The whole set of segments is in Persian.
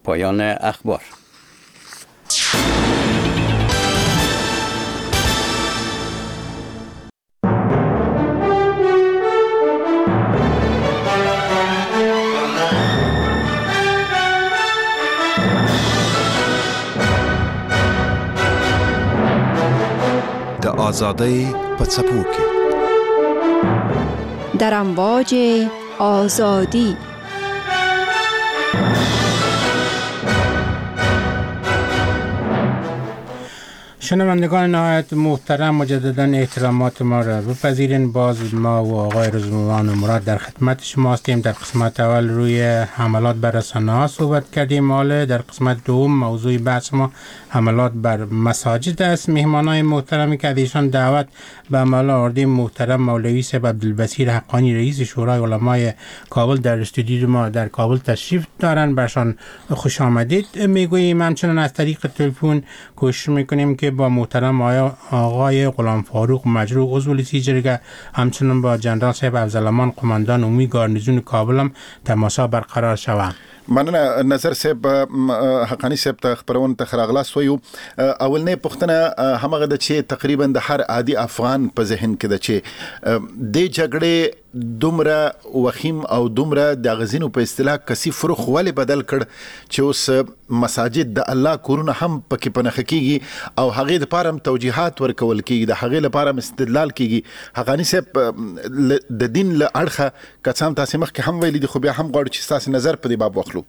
پایان اخبار. د آزادی په څپو کې در امواج آزادی. شنوندگان نهایت محترم، مجددا احترامات ما را بپذیرین. باز ما و آقای رضوان و مراد در خدمت شما هستیم. در قسمت اول روی حملات بر رسانه‌ها صحبت کردیم. حالا در قسمت دوم موضوع بحث ما حملات بر مساجد است. مهمانان محترمی که ایشان دعوت به مولا آوردیم، محترم مولوی صاحب عبدالبصیر حقانی رئیس شورای علمای کابل در استودیو ما در کابل تشریف دارن. برشان خوش آمدید میگوییم. همچنان از طریق تلفن کوشش میکنیم که با محترم آقای غلام فاروق مجروح عضو لیسی جرگه، همچنان با جنرال صاحب افضلامان قماندان عمومی گارنیزون کابل هم تماس برقرار شود. مننه نظر صاحب. حقانی صاحب ته خبرونه ته راغلاست ویو. اولنې پوښتنه همغه د چې تقریبا د هر عادي افغان په ذهن کې د چې د جګړې دومره وخیم او دومره د غزینو په اصطلاح کثیف فروخ ولې بدل کړ چې اوس مساجد د الله کورونه هم پکې پنهخ کیږي او هغه د پاره توجیهات ورکول کیږي، د هغه لپاره استدلال کیږي. حقانی صاحب د دین له اړخه کڅام تاسو مخکې هم ویلي دي، خو بیا هم غواړو چې تاسو نظر په دې باب واخلو.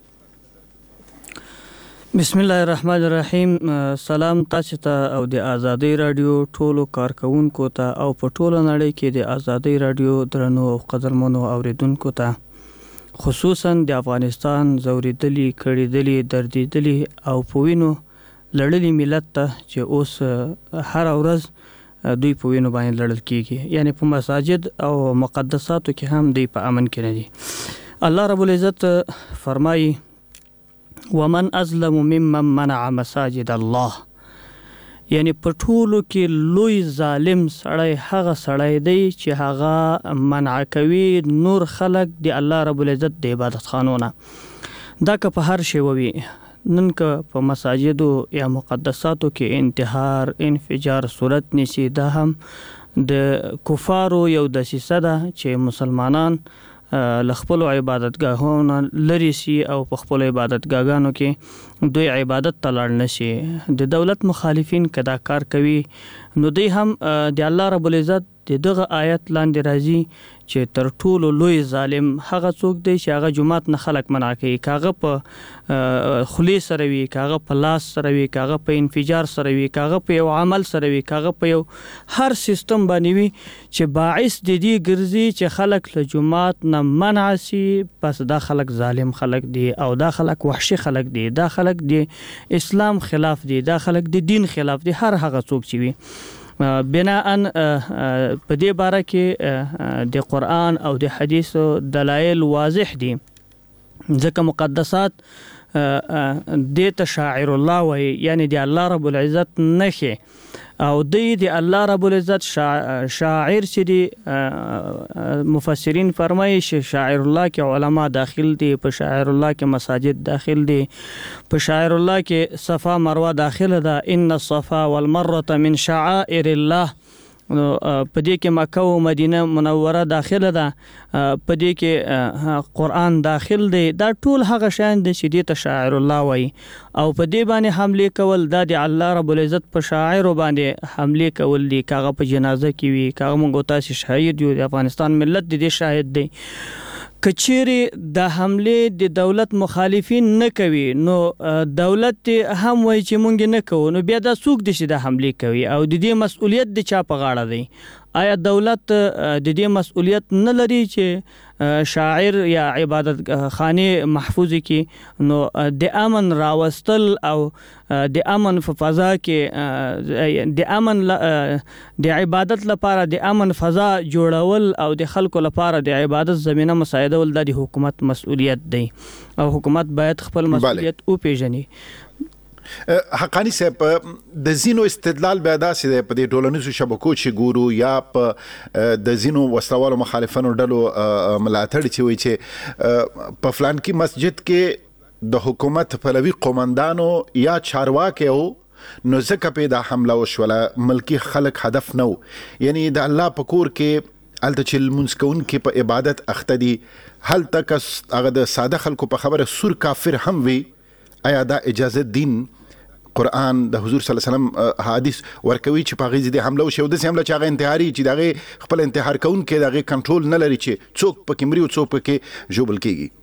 بسم الله الرحمن الرحیم. سلام تاسو ته او د آزادی رادیو ټولو کارکونکو ته او په ټوله نړۍ کې د آزادی رادیو درنو او قدرمنو اوریدونکو ته، خصوصا د افغانستان زوریدلی کړیدلی دردیدلی او پوینو لړلی ملت ته چې اوس هر ورځ دوی په وینو باندې لړل کیږي، یعنی په مساجد او مقدساتو کې هم دوی په امن کې نه دي. الله رب العزت فرمایي ومن ازلم ممن منع مساجد الله، یعنی په ټولو کې لوی ظالم سړی هغه سړی دی چې هغه منع کوي نور خلق دی الله رب العزت د عبادت خانونه. دا که په هر شی ووي، نن که په مساجدو یا مقدساتو کې انتحار انفجار صورت نیسي، دا هم د کفارو یو دسیسه ده چې مسلمانان لخپل عبادتګاهونه لري سي او په خپل عبادتګاهانو کې دوی عبادت تلل نشي. د دولت مخالفین کدا کار کوي نو دوی هم د الله رب العزت دغه آیت لاندې راځي چې تر ټولو لوی ظالم هغه څوک دی چې هغه جماعت نه خلق منع کوي، کاغه په خلی سره وي، کاغه په لاس سره وي، کاغه په انفجار سره وي، کاغه په یو عمل سره وي، کاغه په یو هر سیستم باندې وي چې باعث د دې ګرځي چې خلق له جماعت نه منع سي. پس دا خلق ظالم خلق دی او دا خلق وحشي خلق دی، دا خلق دی اسلام خلاف دی، دا خلق دی دین خلاف دی. هر هغه څوک چې وي بناءً په دې باره کې د قرآن او د حدیث دلایل واضح دي، ځکه مقدسات د شاعر الله وي، یعنی د الله رب العزت نخي او د الله رب العزت شاعر چې دی. مفسرین فرمایي چې شاعر الله کې علما داخل دي، په شاعر الله کې مساجد داخل دي، په شاعر الله کې صفا مروه داخل ده. ان الصفا والمروه من شعائر الله. په دې کې مکه او مدینه منوره داخله ده، په دې کې قرآن داخل دی. دا ټول هغه شیان دي چې د شاعر الله وایي او په دې باندې حمله کول دا د الله رب العزت په شاعر باندې حمله کول دي. کاغه په جنازه کې وي، کاغه مونږ تاسو شاهد یو، د افغانستان ملت د دې شاهد دی. کچېری د حمله د دولت مخالفین نه کوي نو دولت هم وایي چې مونږ نه کوو، نو بیا دا څوک دي چې د حمله کوي او د دې مسؤلیت د چا په غاړه دی؟ آیا دولت د دې مسؤلیت نه لري چې شاعر یا عبادت خانه محفوظ کی نو د امن راوستل او د امن په فضا کې د امن د عبادت لپاره د امن فضا جوړول او د خلکو لپاره د عبادت زمينه مساعدول د حکومت مسؤلیت دی او حکومت باید خپل مسؤلیت او پیژني. حقانی صاحب د زینو استدلال بیا داسې دی په دې ټولنیزو شبکو چې ګورو یا په د زینو وسلوالو مخالفانو ډلو ملاتړ چې وایي چې په فلان کې مسجد کې د حکومت پلوي قومندانو یا چارواکي او نو ځکه په دا حمله وشوله ملکی خلک هدف نو یعنی د الله په کور کې الته چې لمونځ کوونکي په عبادت اخته دي هلته کس هغه د ساده خلکو په خبره سور کافر هم وي آیا دا اجازه دین قرآن د حضور صلی الله علیه وسلم حدیث ورکوي چې په غیزه د حمله وشي او د حمله چې هغه انتحاري چې دغه خپل انتحار کوونکي دغه کنټرول نه لري چې څوک پکې مري او څوک پکې جوبل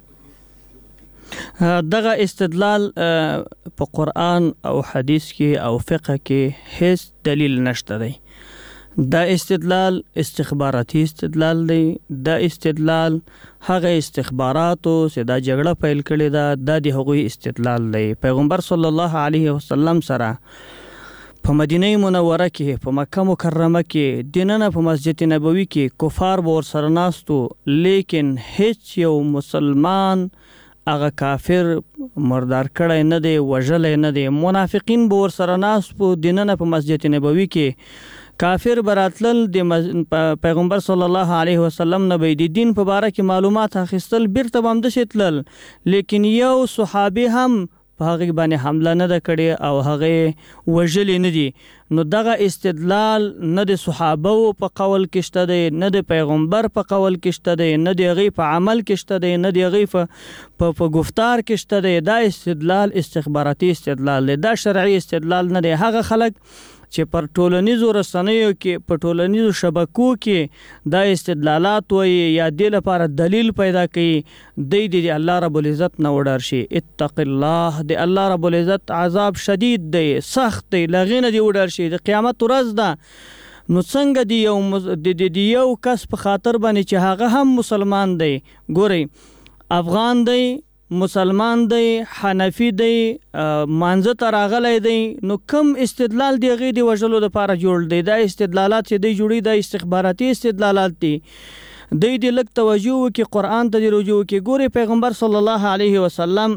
کیږي دغه استدلال په قرآن او حدیث کې او فقه کې هیڅ دلیل نشته دی. دا استدلال استخباراتي استدلال دی. دا استدلال هغه استخباراتو چې دا جګړه پیل کړې ده د هغوی استدلال دی. پیغمبر صلی الله علیه وسلم سره په مدینه منوره کې په مکه مکرمه کې دننه په مسجد نبوي کې کفار به ورسره ناستو لیکن هیڅ یو مسلمان هغه کافر مردار کړی نه دی وژلی نه دی. منافقین به ورسره ناست په دننه په مسجد نبوي کې کافر براتلل د پیغمبر صلی الله علیه وسلم نه به د دین په باره کې معلومات اخیستل بیرته به همداسې تلل لیکن یو صحابي هم په هغې باندې حمله نه ده کړې او هغې وژلې نه دي. نو دغه استدلال نه د صحابو په قول کې شته دی نه د پیغمبر په قول کې شته دی نه د هغې په عمل کې شته دی نه د هغې په گفتار کې شته دی. دا استدلال استخباراتي استدلال دی. دا شرعي استدلال نه دی. هغه خلک چې پر ټولنیزو رسنیو کې په ټولنیزو شبکو کې دا استدلالات وایي یا دې لپاره دلیل پیدا کوي دی د الله رب العزت نه وډار شي. اتق الله د الله رب العزت عذاب شدید دی سخت دی لغې نه دی وډار شي. د قیامت ورځ ده نو څنګه د یو کس په خاطر باندې چې هغه هم مسلمان دی ګورئ افغان دی مسلمان دی حنفی دی مانزه ته راغلی دی نو کم استدلال دی هغې د وژلو دپاره جوړ دی. دا استدلالات چې دی جوړي دا استخباراتي استدلالات دي. دی د لږ توجه وکړي قرآن ته د رجوع وکړي. ګورې پیغمبر صلی الله علیه وسلم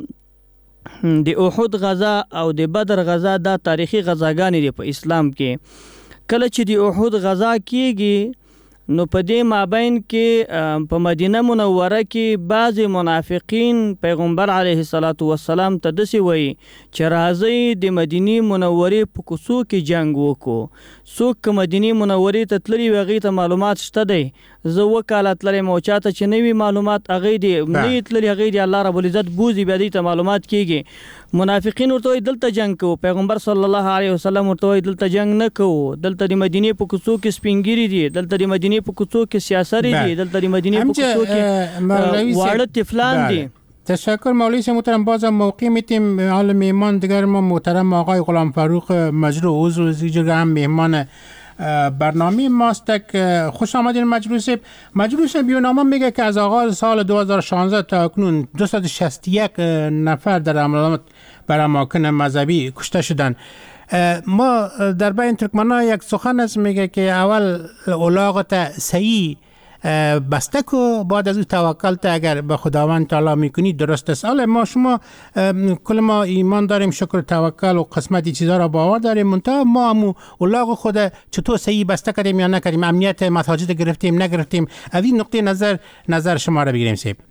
د احد غزا او د بدر غزا دا تاریخي غزاګانې دي په اسلام کې. کله چې د احد غزا کیږي نو په دې مابین کې په مدینه منوره کې بعضې منافقین پیغمبر علیه الصلاة والسلام ته داسې وایي چې راځئ د مدینې منورې په کوڅو کې جنګ وکړو. څوک که مدینې منورې ته تللي وي هغې ته معلومات شته دی. زه 2 کاله تللی یم او چاته چې نه وي معلومات هغې د نه تللي هغې د الله رب العزت بوځي بیا دې ته معلومات کېږي. منافقین ورته وایي دلته جنګ کوو. پیغمبر صلی الله علیه وسلم ورته وایي دلته جنګ نه کوو. دلته د مدینې په کوڅو کې سپین ږیري دي دلته د مدینې په کوڅو کې سیاسري دي دلته د مدینې په کوڅو کې واړه طفلان دي. تشکر مولوی صاحب محترم. بازم موقع میتیم حال مهمان دیگر ما محترم آقای غلام فاروق مجروح عضو جرگه هم مهمان برنامه ماست. خوش آمدین مجروح صاحب. مجروح صاحب بیانامه میگه که از آغاز سال 2016 تا اکنون 261 نفر در حملات بر اماکن مذهبی کشته شدند. ما در بین ترکمنان یک سخن است میگه که اول اولاغت صحیح بسته کو بعد از او توکل تا اگر به خداوند تعالی میکنی درست است. ما شما کل ما ایمان داریم شکر توکل و قسمت چیزا را باور داریم منتها ما هم اولاغ خود چطور صحیح بسته کردیم یا نکردیم امنیت مساجد گرفتیم نگرفتیم از این نقطه نظر شما را بگیریم صاحب.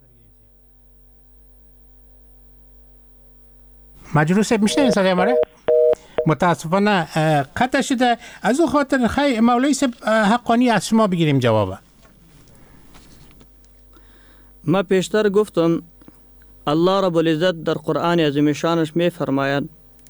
مجروح صاحب میشنوید صدای ما را؟ متاسفانه قطع شده. از او خاطر خیلی مولوی صاحب حقانی از شما بگیریم جواب. ما پیشتر گفتم الله رب العزت در قرآن عظیم شانش می فرماید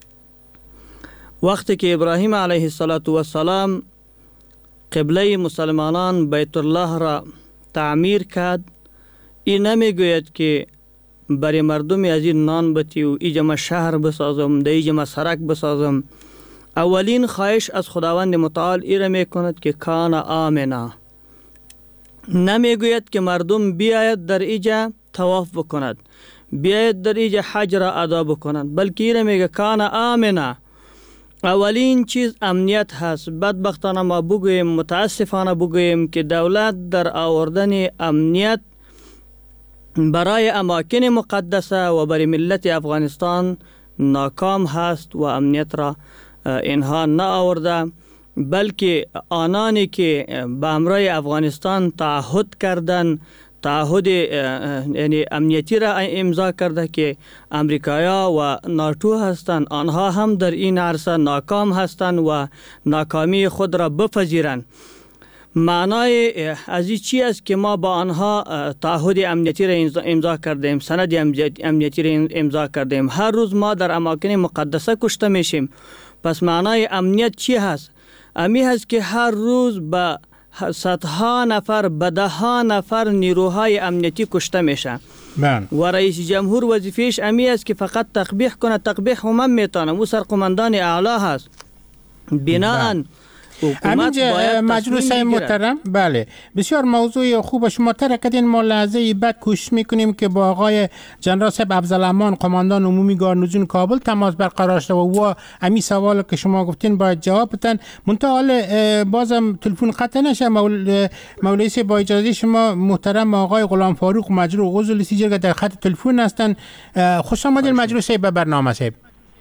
وقتی که ابراهیم علیه السلام قبله مسلمانان بیت الله را تعمیر کرد این نمی گوید که برای مردم از این نان بتی و ایجا شهر بسازم ده ایجا سرک بسازم. اولین خواهش از خداوند متعال ایره می کند که کان آمنا. نمی گوید که مردم بیاید در ایجا طواف بکند بیاید در ایجا حج را ادا بکند بلکه ایره میگه کان آمنا. اولین چیز امنیت هست. بدبختانه ما بگویم متاسفانه بگویم که دولت در آوردن امنیت برای اماکن مقدسه و برای ملت افغانستان ناکام هست و امنیت را اینها نه آورده بلکه آنانی که به امرای افغانستان تعهد کردن تعهد یعنی امنیتی را امضا کرده که امریکایا و ناتو هستند، آنها هم در این عرصه ناکام هستند و ناکامی خود را بپذیرند. معنای از این چی است که ما با آنها تعهد امنیتی را امضا کردیم، سند امنیتی را امضا کردیم، هر روز ما در اماکن مقدسه کشته میشیم. پس معنای امنیت چی هست؟ امی هست که هر روز به صدها نفر به ده ها نفر نیروهای امنیتی کشته میشن و رئیس جمهور وظیفهش امی است که فقط تقبیح کنه. تقبیح هم میتونه، او سرقماندان اعلی هست. بناهن همین مجلس محترم، بله بسیار موضوع خوب شما طرح کردین. ما لحظه بعد کوشش میکنیم که با آقای جنرال صاحب افضلامان قماندان عمومی گارنیزون کابل تماس برقرار شد و همین سوال که شما گفتین باید جواب بدن. منتها بازم تلفن قطع نشه. مولوی صاحب با اجازه شما محترم آقای غلام فاروق مجروح عضو لیست جرگه در خط تلفن هستن. خوش آمدید مجلس صاحب به برنامه صاحب.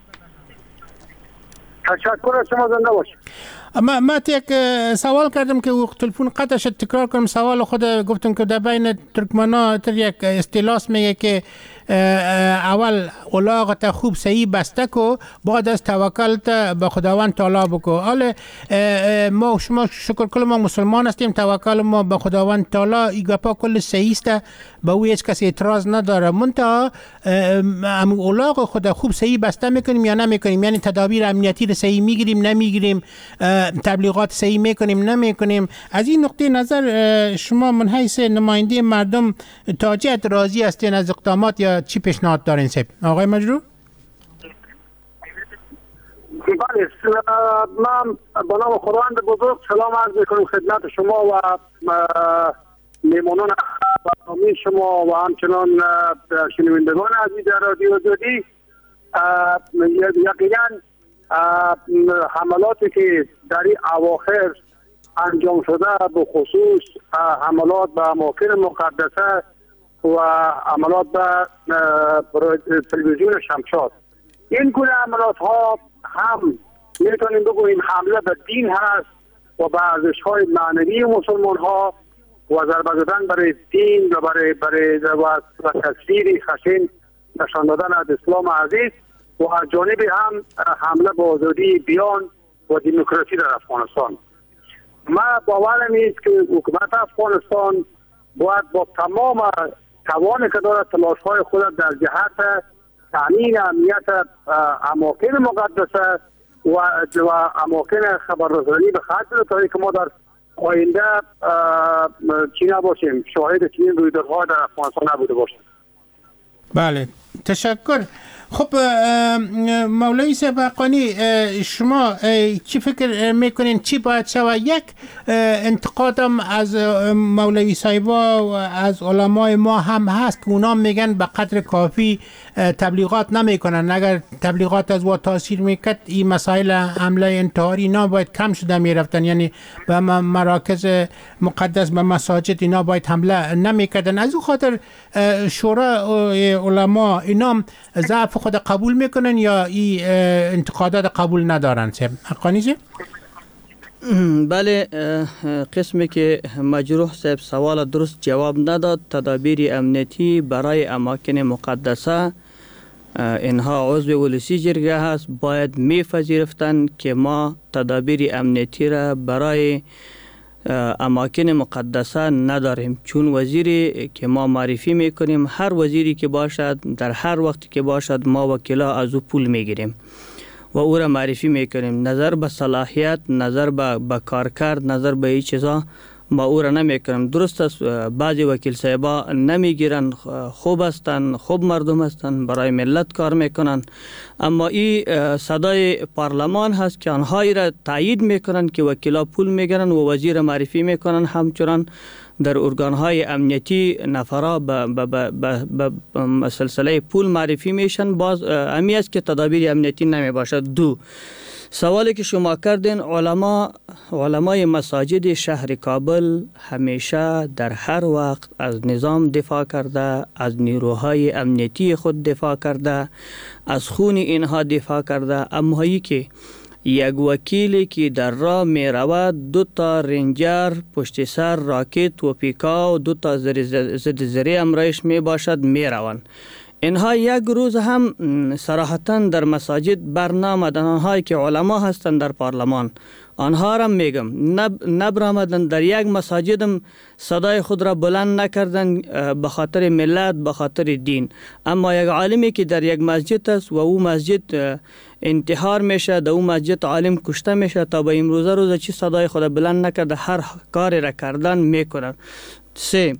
تشکر از شما، زنده باشید. ما یک سوال کردم که تلفن قطع شد، تکرار کنم سوال خود. گفتم که در بین ترکمنا تر یک اصطلاح میگه که اول علاقت خوب صحیح بسته کو، بعد از توکلت به خداوند تعالی بکو. حالا ما شما شکر کل ما مسلمان هستیم، توکل ما به خداوند تعالی این گپا کل صحیح است، به او هیچ کسی اعتراض نداره. منتها علاقه خود خوب صحیح بسته میکنیم یا نمیکنیم؟ یعنی تدابیر امنیتی رو صحیح میگیریم نمیگیریم؟ تبلیغات صحیح میکنیم نمیکنیم؟ از این نقطه نظر شما من حیث نماینده مردم تا چه راضی هستین از اقدامات یا چی پیشنهاد دارین صاحب؟ آقای مجروح؟ بله، من با نام خداوند بزرگ سلام عرض میکنم خدمت شما و میمانان برنامه شما و همچنان شنوندگان عزیز رادیو آزادی. یقینا حملاتی که در این اواخر انجام شده، به خصوص حملات به اماکن مقدسه و حملات به تلویزیون شمشاد، این گونه حملات ها هم میتونیم بگوییم حمله به دین هست و به ارزش های معنوی مسلمان ها و ضربه زدن برای دین و برای تصویر خشن نشان دادن از اسلام عزیز و از جانب هم حمله به آزادی بیان و دموکراسی در افغانستان. ما باورم است که حکومت افغانستان باید با تمام توانی که دارد تلاش‌های خود در جهت تامین امنیت اماکن مقدسه و اماکن خبررسانی به خاطر تا که ما در آینده چی نباشیم، شاهد چنین رویدادها در افغانستان نبوده باشیم. بله، تشکر. خب مولوی صاحب حقانی، شما چی فکر میکنین چی باید شود؟ یک انتقادم از مولوی صاحبا و از علمای ما هم هست که اونا میگن به قدر کافی تبلیغات نمیکنن. اگر تبلیغات از وقت تاثیر میکرد این مسائل حمله انتحاری اینا باید کم شده میرفتن، یعنی به مراکز مقدس به مساجد اینا باید حمله نمیکردن. از اون خاطر شورای علما اینا ضعف خود قبول میکنن یا این انتقادات قبول ندارن؟ حقانی جی؟ بله، قسمی که مجروح صاحب سوال درست جواب نداد. تدابیر امنیتی برای اماکن مقدسه اینها عضو ولسی جرگه هست، باید میپذیرفتن که ما تدابیر امنیتی را برای اماکن مقدسه نداریم، چون وزیری که ما معرفی میکنیم، هر وزیری که باشد در هر وقتی که باشد ما وکلا از او پول میگیریم و او را معرفی میکنیم. نظر به صلاحیت، نظر به کارکرد، نظر به این چیزا ما او را نمیکنیم. درست است بعضی وکیل صاحبا نمیگیرن، خوب هستن، خوب مردم هستن، برای ملت کار میکنن، اما این صدای پارلمان هست که آنها را تایید میکنن که وکیلا پول میگیرن و وزیر معرفی میکنن. همچنان در ارگانهای امنیتی نفرا به سلسله پول معرفی میشن. باز امی است که تدابیر امنیتی نمی باشد. دو، سوالی که شما کردین، علمای مساجد شهر کابل همیشه در هر وقت از نظام دفاع کرده، از نیروهای امنیتی خود دفاع کرده، از خون اینها دفاع کرده. اما هایی که یک وکیلی که در راه می رود 2 رنجر پشت سر راکت و پیکا و 2 ضد زری امرایش می باشد می روند. اینها یک روز هم صراحتا در مساجد برنامدن، آنهایی که علما هستند در پارلمان آنها را میگم نبرآمدند، در یک مساجدم صدای خود را بلند نکردند به خاطر ملت، به خاطر دین. اما یک عالمی که در یک مسجد است و او مسجد انتحار میشه، در او مسجد عالم کشته میشه، تا به امروزه روز چی صدای خود بلند نکرده، هر کاری را کردن میکنند. 3.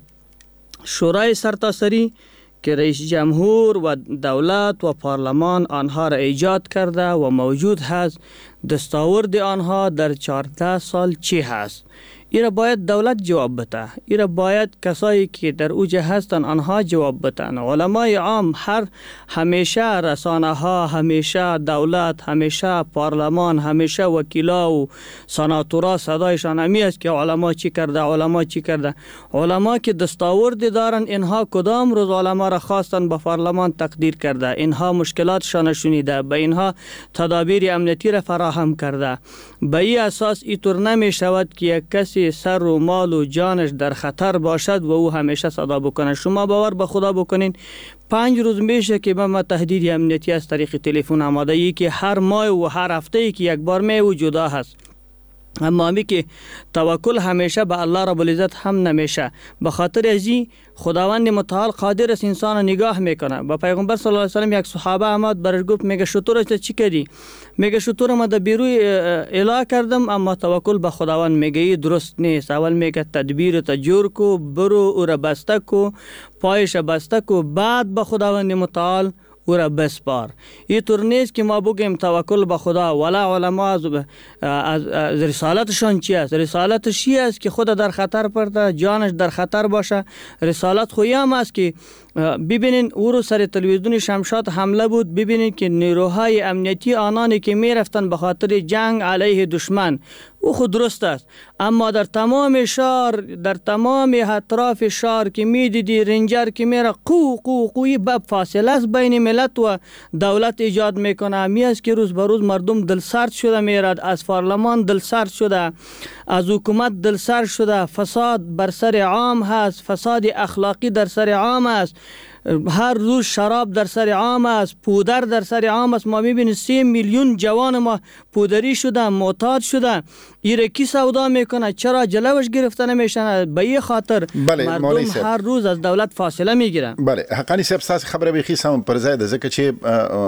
شورای سرتاسری که رئیس جمهور و دولت و پارلمان آنها را ایجاد کرده و موجود هست، دستاورد آنها در 14 سال چی هست؟ ایرا باید دولت جواب بده، ایرا باید کسایی که در اوجه هستن آنها جواب بدن. علمای عام همیشه رسانه ها، همیشه دولت، همیشه پارلمان، همیشه وکیلا و سناتورا صدایشان همی است که علما چی کرده، علما چی کرده. علما که دستاورد دارن، اینها کدام روز علما را خواستن به پارلمان تقدیر کرده، اینها مشکلاتشان شنیده، به اینها تدابیر امنیتی را فراهم کرده. به این اساس اینطور نمی شود که یک کسی سر و مال و جانش در خطر باشد و او همیشه صدا بکنه. شما باور به خدا بکنین 5 روز میشه که ما تهدید امنیتی از طریق تلفن آماده ای که هر ماه و هر هفته ای که یک بار می وجود هست. اما همی که توکل همیشه به الله رب العزت هم نمیشه. به خاطر ازی خداوند متعال قادر است انسان نگاه میکنه. با پیغمبر صلی الله علیه و سلم یک صحابه آمد برش گفت میگه شطورت چی کردی؟ میگه شطور ما در بیروی اله کردم، اما توکل به خداوند میگه درست نیست. اول میگه تدبیر تجور کو، برو او را بسته کو، پایش بسته کو، بعد به خداوند متعال او را بسپار. این طور نیست که ما بگیم توکل به خدا. ولا علما از رسالتشان چی است؟ رسالتش چی است که خود در خطر پرده، جانش در خطر باشه. رسالت خویی هم است که ببینین او رو سر تلویزیون شمشاد حمله بود، ببینین که نیروهای امنیتی آنانی که می رفتن به خاطر جنگ علیه دشمن، او خود درست است. اما در تمام شهر، در تمام اطراف شهر که می دیدی رنجر که میره قوی باب فاصله است بین ملت و دولت ایجاد میکنه. می است که روز به روز مردم دلسرد شده میرد، از پارلمان دلسرد شده، از حکومت دلسرد شده. فساد بر سر عام هست، فساد اخلاقی در سر عام است، هر روز شراب در سر عام است، پودر در سر عام است. ما میبینیم 3 میلیون جوان ما پودری شده، معتاد شده. ایره کی سودا میکنه؟ چرا جلوش گرفته نمیشن؟ به این خاطر مردم هر روز از دولت فاصله میگیرن. بله، حقانی صاحب تاسو خبره به خیسم پر ځای ده ځکه چې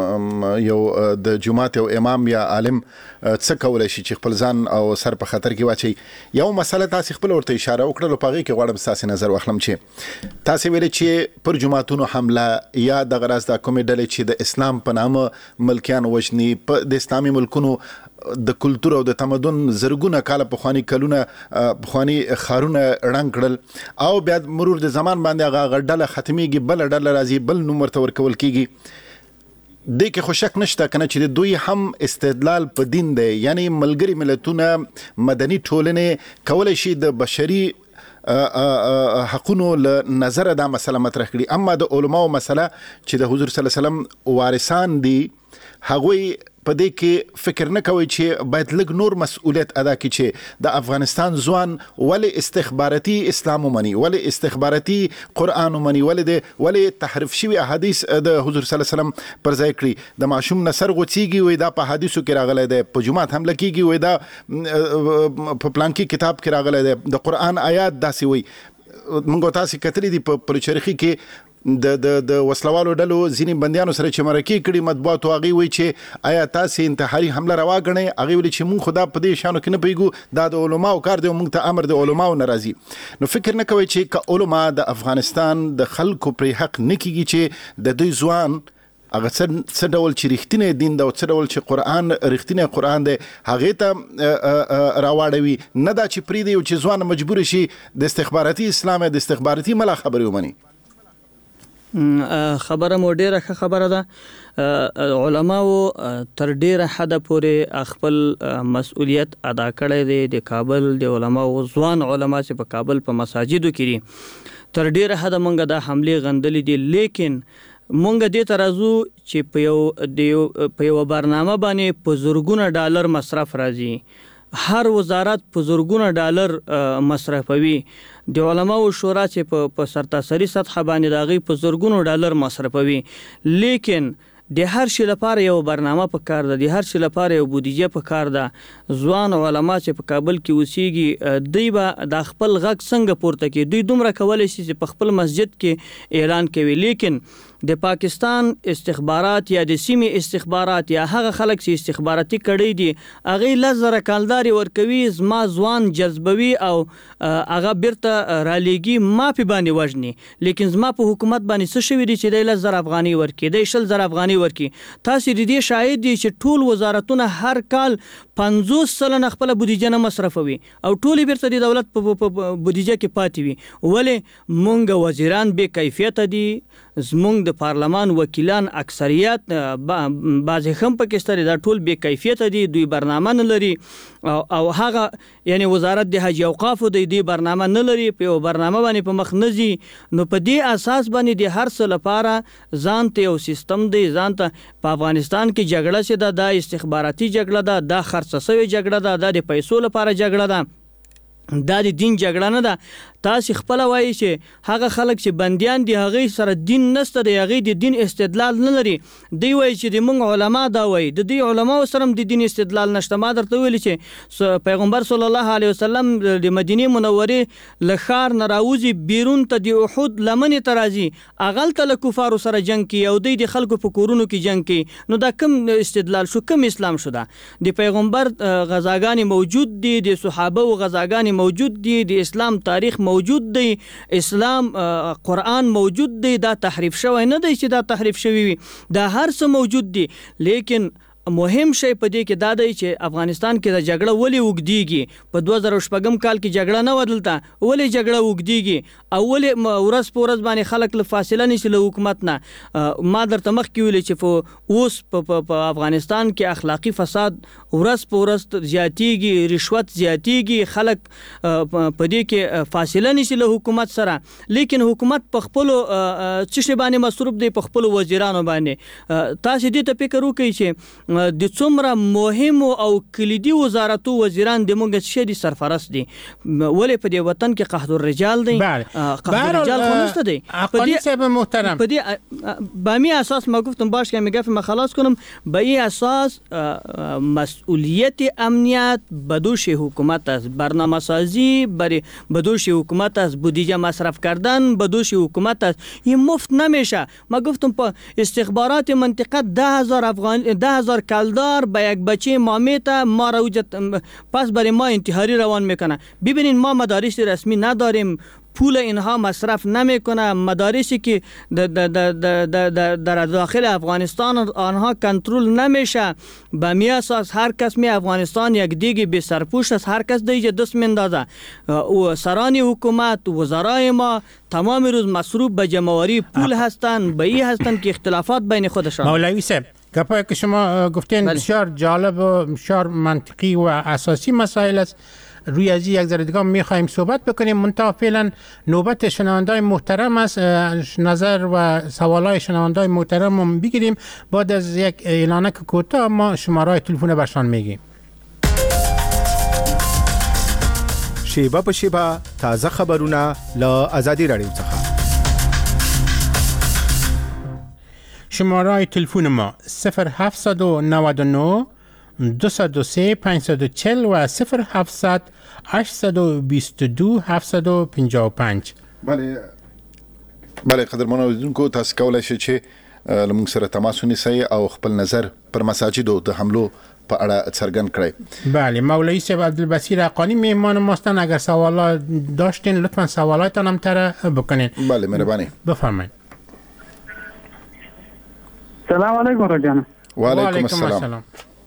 یو د جماعت او امام یا عالم څه کولای شي چې خپل ځان او سر په خطر کې واچي. یو مسله تاسو خپل ورته اشاره وکړه، په هغه کې غواړم تاسو نظر واخلم چې تاسو ویل چې پر جماعتونو حمله یا د غرض د کومې ډلې چې د اسلام په نامه ملکیان وژني، په د اسلامي ملکونو د کلتور او د تمدن زرګونه کاله پخوانی کلونه پخوانی خارونه رنګ کړل او بیا مرور د زمان باندې هغه ډله ختميږي، بل ډله راځي، بل نوم ورته ورکول کیږي. د کې خو شک نشته کنه چې دوی هم استدلال په دین دی، یعنی ملګری ملتونه مدني ټولنې کولای شي د بشري حقونو له نظر دا مسله مطرح کړي. اما د علماو مسله چې د حضور صلی الله علیه وسلم وارثان دي، هغوی په دې کې فکر نه کوي چې باید لږ نور مسؤلیت ادا کړي چې د افغانستان ځوان ولې استخباراتي اسلام ومني، ولې استخباراتي قرآن ومني، ولې تحریف شوي احادیث د حضور صلی الله علیه وسلم پر ځای کړي. د ماشوم نصر غوڅیږي وي دا په حدیثو کې راغلی دی، په جمعات حمله کیږي وي دا په پلانکی کتاب کې راغلی دی، د قرآن آیات داسې وي. موږ تاسو کتلی دي په پرچرخي کې د وسلوالو ډلو ځینې بندیانو سره چې مرکې کړي مطبوعاتو، هغې وایي چې آیا تاسې انتحاري حمله روا ګڼئ؟ هغې ویلي چې موږ خو دا په دې شیانو کې نه پوهېږو، دا د علماو کار دی او موږ ته امر د علماو نه راځي. نو فکر نه کوئ چې که علما د افغانستان د خلکو پرې حق نه کېږي چې د دوی ځوان هغه څه ډول چې رښتینی دین ده او څه ډول چې قرآن رښتینی قرآن دی هغې ته راواړوي، نه دا چې پرېږدي چې ځوان مجبور شي د استخباراتي اسلام د استخباراتي ملا خبرې ومني. خبره مو ډیره ښه خبره ده. علماو تر ډیره حد پورې خپل مسؤلیت ادا کړی دی. د کابل د علماو ځوان علما چې په کابل په مساجدو کې دي تر ډیره حد مونږ د حمله غندلې دي، لیکن مونږ دې ته راځو چې په یو برنامه باندې په زرګونه ډالر مصرف راځي، هر وزارت په زرګونه ډالر مصرفوي، د علماو شورا چې په سرتاسري سطح باندې د هغې په زرګونو ډالر مصرفوي، لیکن د هر شي لپاره یو برنامه په کار ده، د هر شي لپاره یو بودیجه په کار ده. ځوان علما چې په کابل کې اوسېږي دوی به د خپل غږ څنګه پورته کړي؟ دوی دومره کولی شي چې په خپل مسجد کې اعلان کوي، لیکن د پاکستان استخبارات یا د سیمې استخبارات یا هغه خلک چې استخباراتي کړي دي هغې 10,000 کالداري ورکوي، زما ځوان جذبوي او هغه بیرته رالیږي، ما پې باندې وژني، لیکن زما په حکومت باندې څه شوي دي چې دی 10,000 افغانۍ ورکړي، دی 20,000 افغانۍ ورکړي. تاسې د دې شاهد دي چې ټول وزارتونه هر کال 50% خپله بودیجه نه مصرفوي او ټولې بیرته د دولت په بودیجه کې پاتې وي. ولې مونږ وزیران بې کیفیته دي، زمونږ د پارلمان وکیلان اکثریت بعضې هم پکې شته دا ټول بې کیفیته دي، دوی برنامه نه لري او هغه یعنی وزارت د حج اوقافو دی برنامه نه لري، په یو برنامه باندې په مخ نه ځي. نو په دې اساس باندې د هر څه لپاره ځان ته یو سیستم دی، ځان ته په افغانستان کې جګړه چې ده دا استخباراتي جګړه ده، دا خرڅه شوې جګړه ده، دا د پیسو لپاره جګړه ده، دا د دین جګړه نه ده. تاسې خپله وایي چې هغه خلک چې بندیان دي هغې سره دین نشته دی، هغې د دین استدلال نه لري. دوی وایي چې د موږ علما دا وایي، د دوی علماو سره هم د دین استدلال نشته. ما درته ویلي چې پیغمبر صلی الله علیه وسلم د مدینې منورې له ښار نه راوځي بیرون ته د احد لمنې ته راځي، هغلته له کفارو سره جنګ کوي او دوی د خلکو په کورونو کې جنګ کوي. نو دا کوم استدلال شو؟ کوم اسلام شو؟ دا د پیغمبر غزاګانې موجود دي، د صحابه و غزاګانې موجود دي، د اسلام تاریخ موجود دی، اسلام قرآن موجود دی، دا تحریف شوی نه دی چې دا تحریف شوی وي، دا هر څه موجود دی. لیکن مهم شی په دې کې دا دی چې افغانستان کې د جګړه ولې اوږدېږي؟ په 2006 کال کې جګړه نه وه دلته، ولې جګړه اوږدېږي او ولې ورځ په ورځ باندې خلک له فاصله نیسي له حکومت نه؟ ما درته مخکې ویلې چې اوس په افغانستان کې اخلاقي فساد ورځ په ورځ زیاتېږي، رشوت زیاتېږي، خلک په دې کې فاصله نیسي له حکومت سره، لیکن حکومت په خپلو څه شي باندې مصروف دی؟ په خپلو وزیرانو باندې. تاسې دې ته فکر وکړئ چې د څومره مهمو او کلیدي وزارتو وزیران د موږ څه دي سرفرست دي، ولې په دې وطن کې قحط الرجال دی؟ قحط الرجال خو نشته دی. اقانی صاحب محترم، په دې به می اساس ما گفتم باش که میگه ما خلاص کنم، به این اساس مسئولیت امنیت به دوش حکومت است، برنامه سازی به دوش حکومت است، بودجه مصرف کردن به دوش حکومت است. این مفت نمیشه. ما گفتم استخبارات منطقه 10,000 کالدار به یک بچه مامیتا ما را پس برای ما انتحاری روان میکنه. ببینین ما مدارس رسمی نداریم، پول اینها مصرف نمیکنه، مدارسی که در داخل افغانستان آنها کنترل نمیشه. به می اساس هر کس می افغانستان یک دیگه بی سرپوش است، هر کس دیگه دست میندازه. و سران حکومت وزرای ما تمام روز مصروف به جمعوری پول هستند، به این هستند که اختلافات بین خودشان. مولوی صاحب گپایی که شما گفتین بسیار جالب و بسیار منطقی و اساسی مسائل است، روی از یک ذره دیگه میخوایم صحبت بکنیم. منتها فعلا نوبت شنوندای محترم است، نظر و سوالای شنوندای محترم رو بگیریم. بعد از یک اعلانک کوتاه ما شماره تلفن برشان میگیم. شیبه په شیبه تازه خبرونه له آزادی رادیو څخه. شماره تلفن ما 0799 203 540 و 0700 822 755. بله قدرمنو اوریدونکو، تاسو کولای شئ چې لمونږ سره تماس ونیسئ او خپل نظر پر مساجدو د حملو په اړه څرګند کړئ. بله، مولوی صاحب عبدالبصیر حقانی مهمان ماستن. اگر سوالات داشتین لطفا سوالاتتان هم طرح بکنین. بله مهربانی، بفرمایید. سلام علیکم روجان. و علیکم السلام.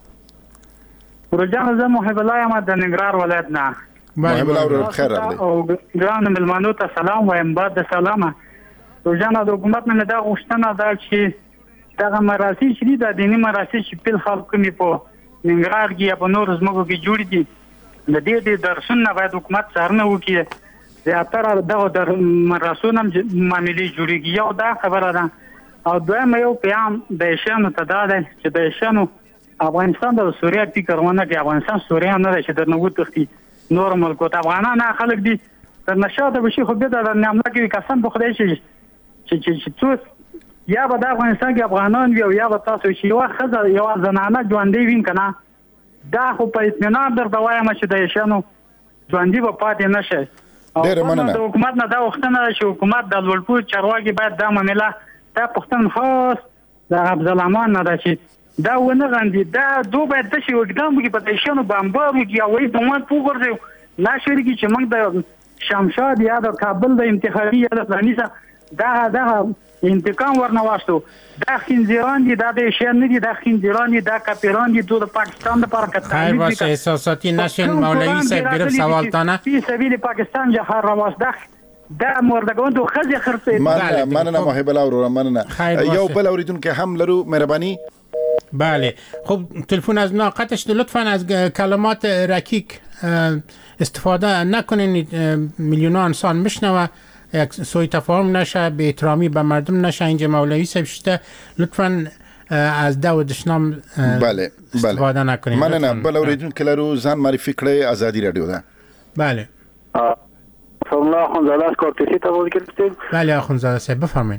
روجان زه محب الله یم د ننګرهار ولایت نه. محب الله بخیر راغلی. او ګران ملمنو ته سلام وایم. بعد سلامه روجان، د حکومت نه دا غوښتنه ده چې دغه مراسم چې د دینی مراسم چې په خلکو کې په ننګرهار کې یا په نور زموږ کې جوړ دي، د دې درسونه باید حکومت څارنه وکړي. زیاتره دغه در مراسم معاملې جوړېږي. یو دا خبره ده، او دویم یو پیام د ایشیانو ته دا دی چې د ایشیانو افغانستان د سوریه فکر ونه کوي. افغانستان سوریه نه دی چې در نه وتښتي نور ملکو ته. افغانان خلک دي در نشاته بشي خو بیا د حمله کوي. قسم په خدای چې څوک یا به د افغانستان کې افغانان وي او یا به تاسو چې یوه ښځه یوه زنانه ژوندۍ وین که نه، دا خو په اطمینان درته وایم چې د ایشیانو ژوندي به پاتې نه شي. د حکومت نه دا غوښتنه ده چې حکومت د لوړپوړو چارواکي باید دا معامله دا پوښتنه خاص د عبدالرحمن نه ده چې دا ونه غندي. دا دو باید داسې اقدام وکړي په د ایشیانو بمبار وکړي او وایي بمات وغورځوي لا شریکي چې موږ د شمشاد یا د کابل د انتخابي یا د فلاني دا انتقام ورنه واستو. دا خنزیران دي، دا د ایشیان نه دي، دا خنزیران دي، دا کاپیران دي. د پاکستان لپاره که خیر باشه احساساتی نشین. مولوی صاحب گرفت سوال تانه فی سبیل پاکستان جهار رواست دا مردگان تو خزی خرڅه. مننه محب الله ورور، مننه. یو بل اوریدونکو هم لرو، مهرباني. بله خب تلفن از ناقتش لطفا از کلمات رکیک استفاده نکنین، میلیون‌ها انسان میشنوه، یک سوء تفاهم نشه، به احترامی به مردم نشه. اینجا مولوی صاحب شده، لطفا از دو دشنام بله استفاده نکنین. مننه. بل اوریدونکو لرو، ځان معرفي کړئ، آزادی رادیو ده. بله سلام اخوندزاده از کارتسی تماس گرفتیم. بله اخوندزاده صاحب بفرمایید.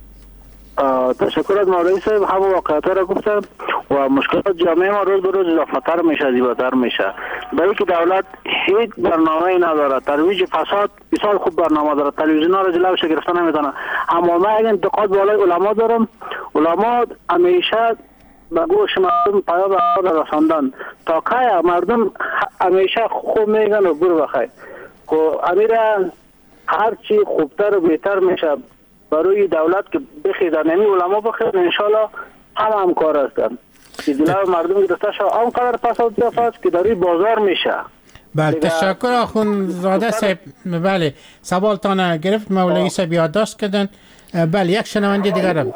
تشکر از مولوی صاحب، همه واقعیت را گفتن و مشکلات جامعه ما روز به روز اضافتر میشه، زیباتر میشه. برای که دولت هیچ برنامه‌ای نداره، ترویج فساد بسیار خوب برنامه داره، تلویزیون‌ها را جلوش گرفته نمیتونه. اما من اگه انتقاد بالای علما دارم، علما همیشه به گوش مردم پیام خود رساندن تا که مردم همیشه خوب میگن و برو بخیر. که امیره هر چی خوبتر و بهتر میشه برای دولت که بخیزن، یعنی علما بخیزن، انشالله هم کار هستن که دلار مردم گرفته شد آنقدر فساد جفت که داری بازار میشه. بله تشکر اخوندزاده صاحب. بله سوالتان گرفت، مولوی صاحب یادداشت کردن. بله یک شنونده دیگر هم.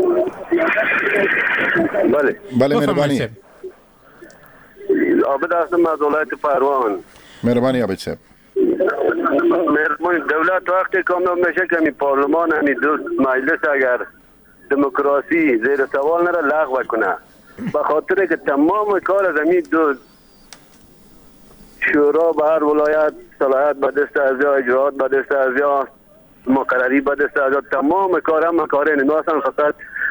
بله مهربانی. عابد هستم از ولایت پروان. مهربانی عابد صاحب. دولت وقتی کامل میشه که می پارلمان همی دوست مجلس اگر دموکراسی زیر سوال نره لغو کنه، به خاطر که تمام کار از همی دو شورا به هر ولایت صلاحیت به دست از یا اجرات به دست از یا مقرری به دست از یا تمام کار هم کار اینو هستن. فقط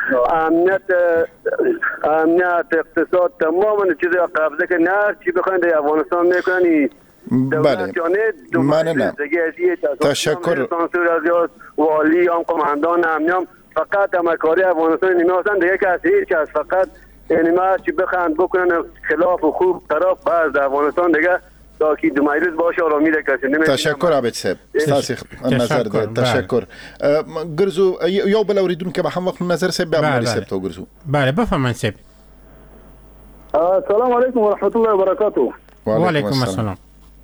امنیت اقتصاد تمام چیزی قبضه که نه چی بخواین در افغانستان میکنن. بله مننه. تشکر. والی هم قماندان امنیام فقط همکاری افغانستان نمی‌هستند دیگه کسی هیچ کس فقط یعنی ما چی بخوان بکنن خلاف و خوب طرف بعض افغانستان دیگه تا که دو مجلس باشه آرامی ده کسی نمی‌کنه. تشکر عابد صاحب تاسو نظر ده. تشکر. ګرځو یو بل اوریدونکو به هم وخت نظر صاحب به عملی صاحب تو ګرځو. بله بفرمایئ صاحب. السلام علیکم و رحمت الله و برکاته. و علیکم السلام.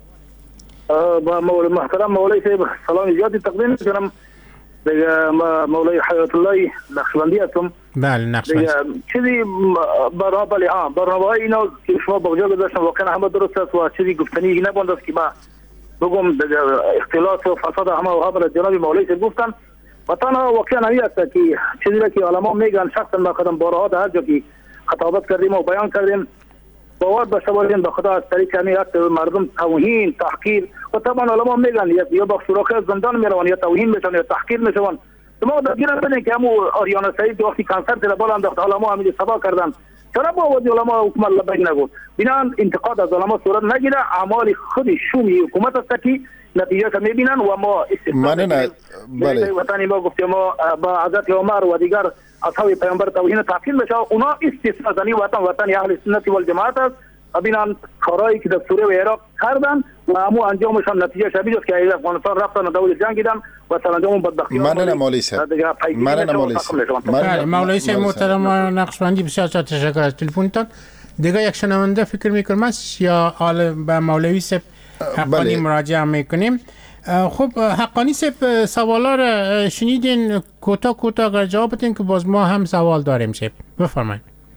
محترم مولوی صاحب سلام زیادی تقدیم می‌کنم. دیگه مولوی حیات الله نقشبندی هستم. بله نقشبندی. چیزی برنامه اینا که شما با جا گذاشتن واقعا همه درست است و چیزی گفتنی نبوده است که ما بگم اختلاط و فساد همه و همه جناب مولوی صاحب گفتن. و تنها واقعا همی است که چیزی را که علما میگن شخصا ما قدم بارها در هر جا که خطابت کردیم و بیان کردیم باور داشته باشین به خدا از طریق همیت مردم توهین تحقیر و طبعا علما میگن یا با شوراخ زندان میرون یا توهین میشن یا تحقیر میشن. ما درگیر بدین که همو آریانا سعید وقتی کنسرت را بالا انداخت علما همین سبا کردن چرا با وجه علما حکومت لبیک نگفت. بنان انتقاد از علما صورت نگیره، اعمال خود شومی حکومت است که نتیجه میبینن و ما مننه. بله وطنی ما گفتیم ما با حضرت عمر و دیگر اصحاب پیامبر توهین تحقیر بشه اونا استثناء زنی وطن اهل سنت و الجماعت است. ببینن کارهایی که در سوریه و عراق کردن و همو انجامش هم نتیجه شبیه است که افغانستان رفتن و دور جنگیدن و سرانجام بدبختی. مننه مولوی صاحب. مننه مولوی صاحب. مولوی صاحب محترم نقشبندی بسیار تشکر از تلفنتان. دیگه یک شنونده فکر میکنم یا حال به مولوی صاحب حقانی مراجعه میکنیم. خب حقانی صاحب سوالا رو شنیدین، کوتاه اگر جواب بدین که باز ما هم سوال داریم صاحب. بفرمایید.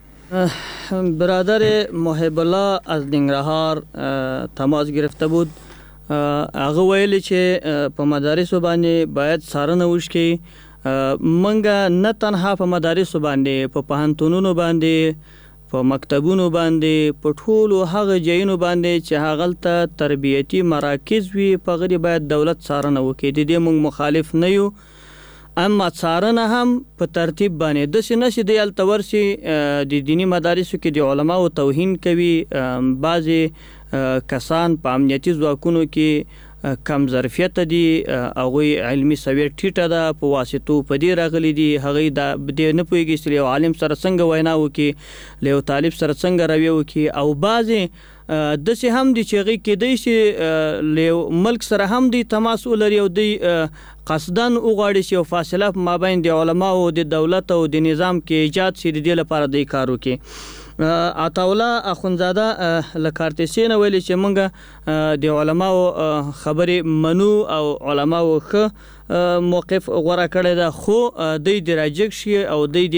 برادر محب الله از ننګرهار تماس گرفته بود. هغه ویل چې په مدارسو باندې باید څارنه وشي منګه نه تنها په مدارسو باندې په پوهنتونونو باندې په مکتبونو باندې په ټولو هغه ځایونو باندې چې هغلته تربیتي مراکز وي په غری باید دولت څارنه وکړي. د دې موږ مخالف نه یو، اما څارنه هم په ترتیب باندې داسې نشي د التورسي د دینی مدارسو کې د علماو توهین کوي. بعضې کسان په امنیتي ځواکونو کې کم ظرفیت دي، هغه علمي سویر ټیټه ده، په واسطو په دې راغلي دي، هغه د دې نه پوهیږي چې یو عالم سره څنګه وینا وکړي، له یو طالب سره څنګه رویه وکړي. او بعضې داسې هم دي چې هغې کیدای شي له ملک سره هم دی تماس ولري او دوی قصدن وغواړي چې یو فاصله په مابین د علماو د دولت او د نظام کې ایجاد شي، د دې لپاره دوی کار وکړي. عطاالله اخونزاده له کارتسي نه ویلي چې موږ د علماو خبرې منو او علماو ښه موقف غوره کړی ده، خو دوی د راجګ شي او دوی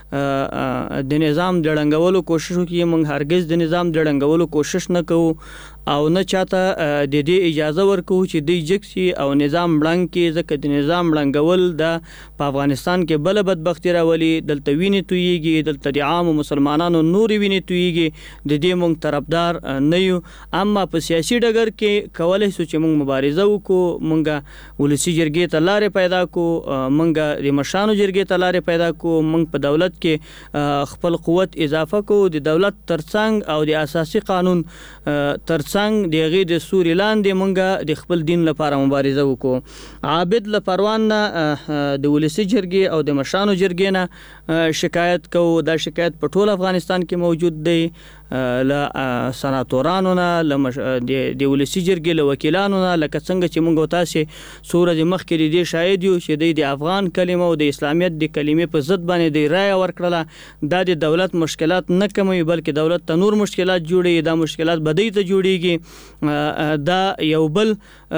د نظام د ړنګولو کوشش وکړي. موږ هرګز د نظام د ړنګولو کوشش نه کوو او نه چاته د دې اجازه ورکو چې دوی جګ شي او نظام ړنګ کړي، ځکه د نظام ړنګول د په افغانستان کې بله بدبختي راولي. دلته وینې تویېږي، دلته د عامو مسلمانانو نورې وینې تویېږي، د دې موږ طرفدار نه یو. اما په سیاسي ډګر کې کولی شو چې موږ مبارزه وکړو، موږ ولسي جرګې ته لارې پیدا کړو، موږ د مشرانو جرګې ته لارې پیدا کړو، موږ په دولت کې خپل قوت اضافه کړو، د دولت ترڅنګ او د اساسي قانون ترڅنګ د هغې د سوري لاندې موږ د خپل دین لپاره مبارزه وکړو. عابد له پروان نه د ولسي جرګې او د مشرانو جرګې نه شکایت کوو. دا شکایت په ټول افغانستان کې موجود دی، له سناتورانو نه، د ولسي جرګې له وکیلانو نه، لکه څنګه چې موږ تاسې څو ورځې مخکې د دې شاهد یو چې دوی د افغان کلمه او د اسلامیت د کلمې په ضد باندې دوی رایه ورکړله. دا د دولت مشکلات نه کموي بلکې دولت ته نور مشکلات جوړوي، دا مشکلات به دوی ته جوړیږي. دا یو بل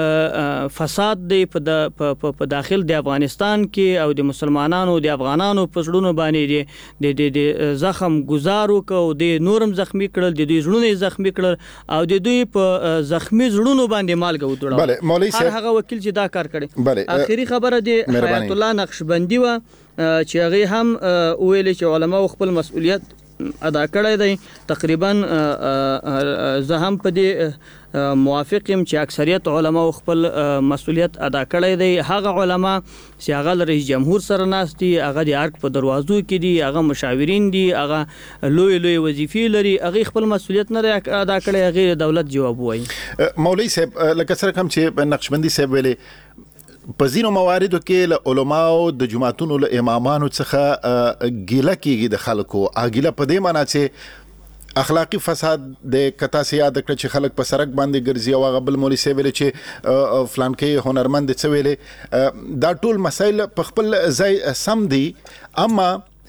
فساد دی په داخل د افغانستان کې او د مسلمانانو د افغانانو په زړونو باندې د زخم گزار وکړو، د نورم زخمی کړل، د دوی زړونه زخمی کړل او د دوی په زخمی زړونو باندې مالګه وتوړه. هر هغه وکیل چې دا کار کړي. آخري خبره د حیات الله نقشبندي و چې هغه هم ویل چې علماء خپل مسؤلیت ادا کړی دی. تقریبا زه هم په دې موافق یم چې اکثریت علما خپل مسؤلیت ادا کړی دی. هغه علما چې هغه رئیس جمهور سره ناست دي، هغه د ارګ په دروازو کې دي، هغه مشاورین دي، هغه لوی وظیفې لري، هغه خپل مسؤلیت نه ادا کړی، هغه دولت جواب وایي. مولوی صاحب لکه سره کوم چې نقشبندي صاحب ویلي په ځینو مواردو کې له علماو د جماعتونو له امامانو څخه ګیله کېږي د خلکو. ګیله په دې معنی چې اخلاقی فساد د کتا سي یاد کړ چې خلک په سرک باندې ګرځي او هغه بل مولوی صاحب ویل چې فلان کې هنرمند څه ویلې. دا ټول مسایل په خپل ځای سم دي، اما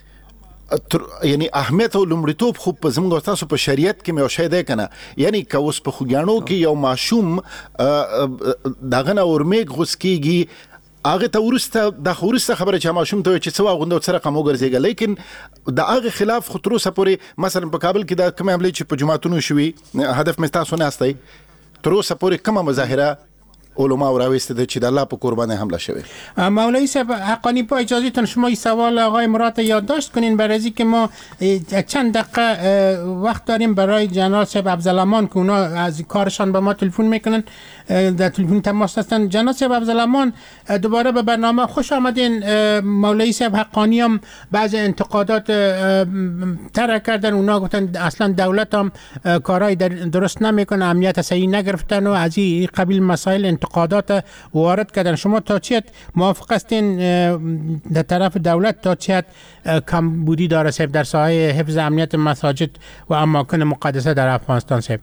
یعنی اهمیت او لومړیتوب خو په زموږ تاسو په شریعت کې مې شاید کنه، یعنی که اوس په خوګانو کې یو ماشوم دغه نه ورمېګ غوس کېږي، هغه ته ورسته د خورسته خبره چې ماشوم ته چې څو غوندو سره قمو ګرځيږي، لیکن د هغه خلاف خطر سپوري مثلا په کابل کې د کوم عملي چې په جماعتونو شوي هدف مې تاسو نه استای تر اوسه پورې کومه مظاهره علماء راوسته د چې د الله په قربان حمله شوه. مولوی صاحب حقانی با اجازهتون شما این سوال آقای مراد یادداشت کنین برای اینکه ما چند دقیقه وقت داریم برای جنرال صاحب افضلامان که اونا از کارشان به ما تلفن میکنن، در تلفن تماس هستن. جنرال صاحب افضلامان دوباره به برنامه خوش آمدین. مولوی صاحب حقانی هم بعض انتقادات طرح کردن، اونا گفتن اصلا دولت هم کارهای درست نمیکنه، امنیت صحیح نگرفتن و از این قبیل مسائل انتقادات وارد کردن. شما تا چه موافق هستین در طرف دولت تا چه کمبودی داره صاحب در ساحه حفظ امنیت مساجد و اماکن مقدسه در افغانستان صاحب؟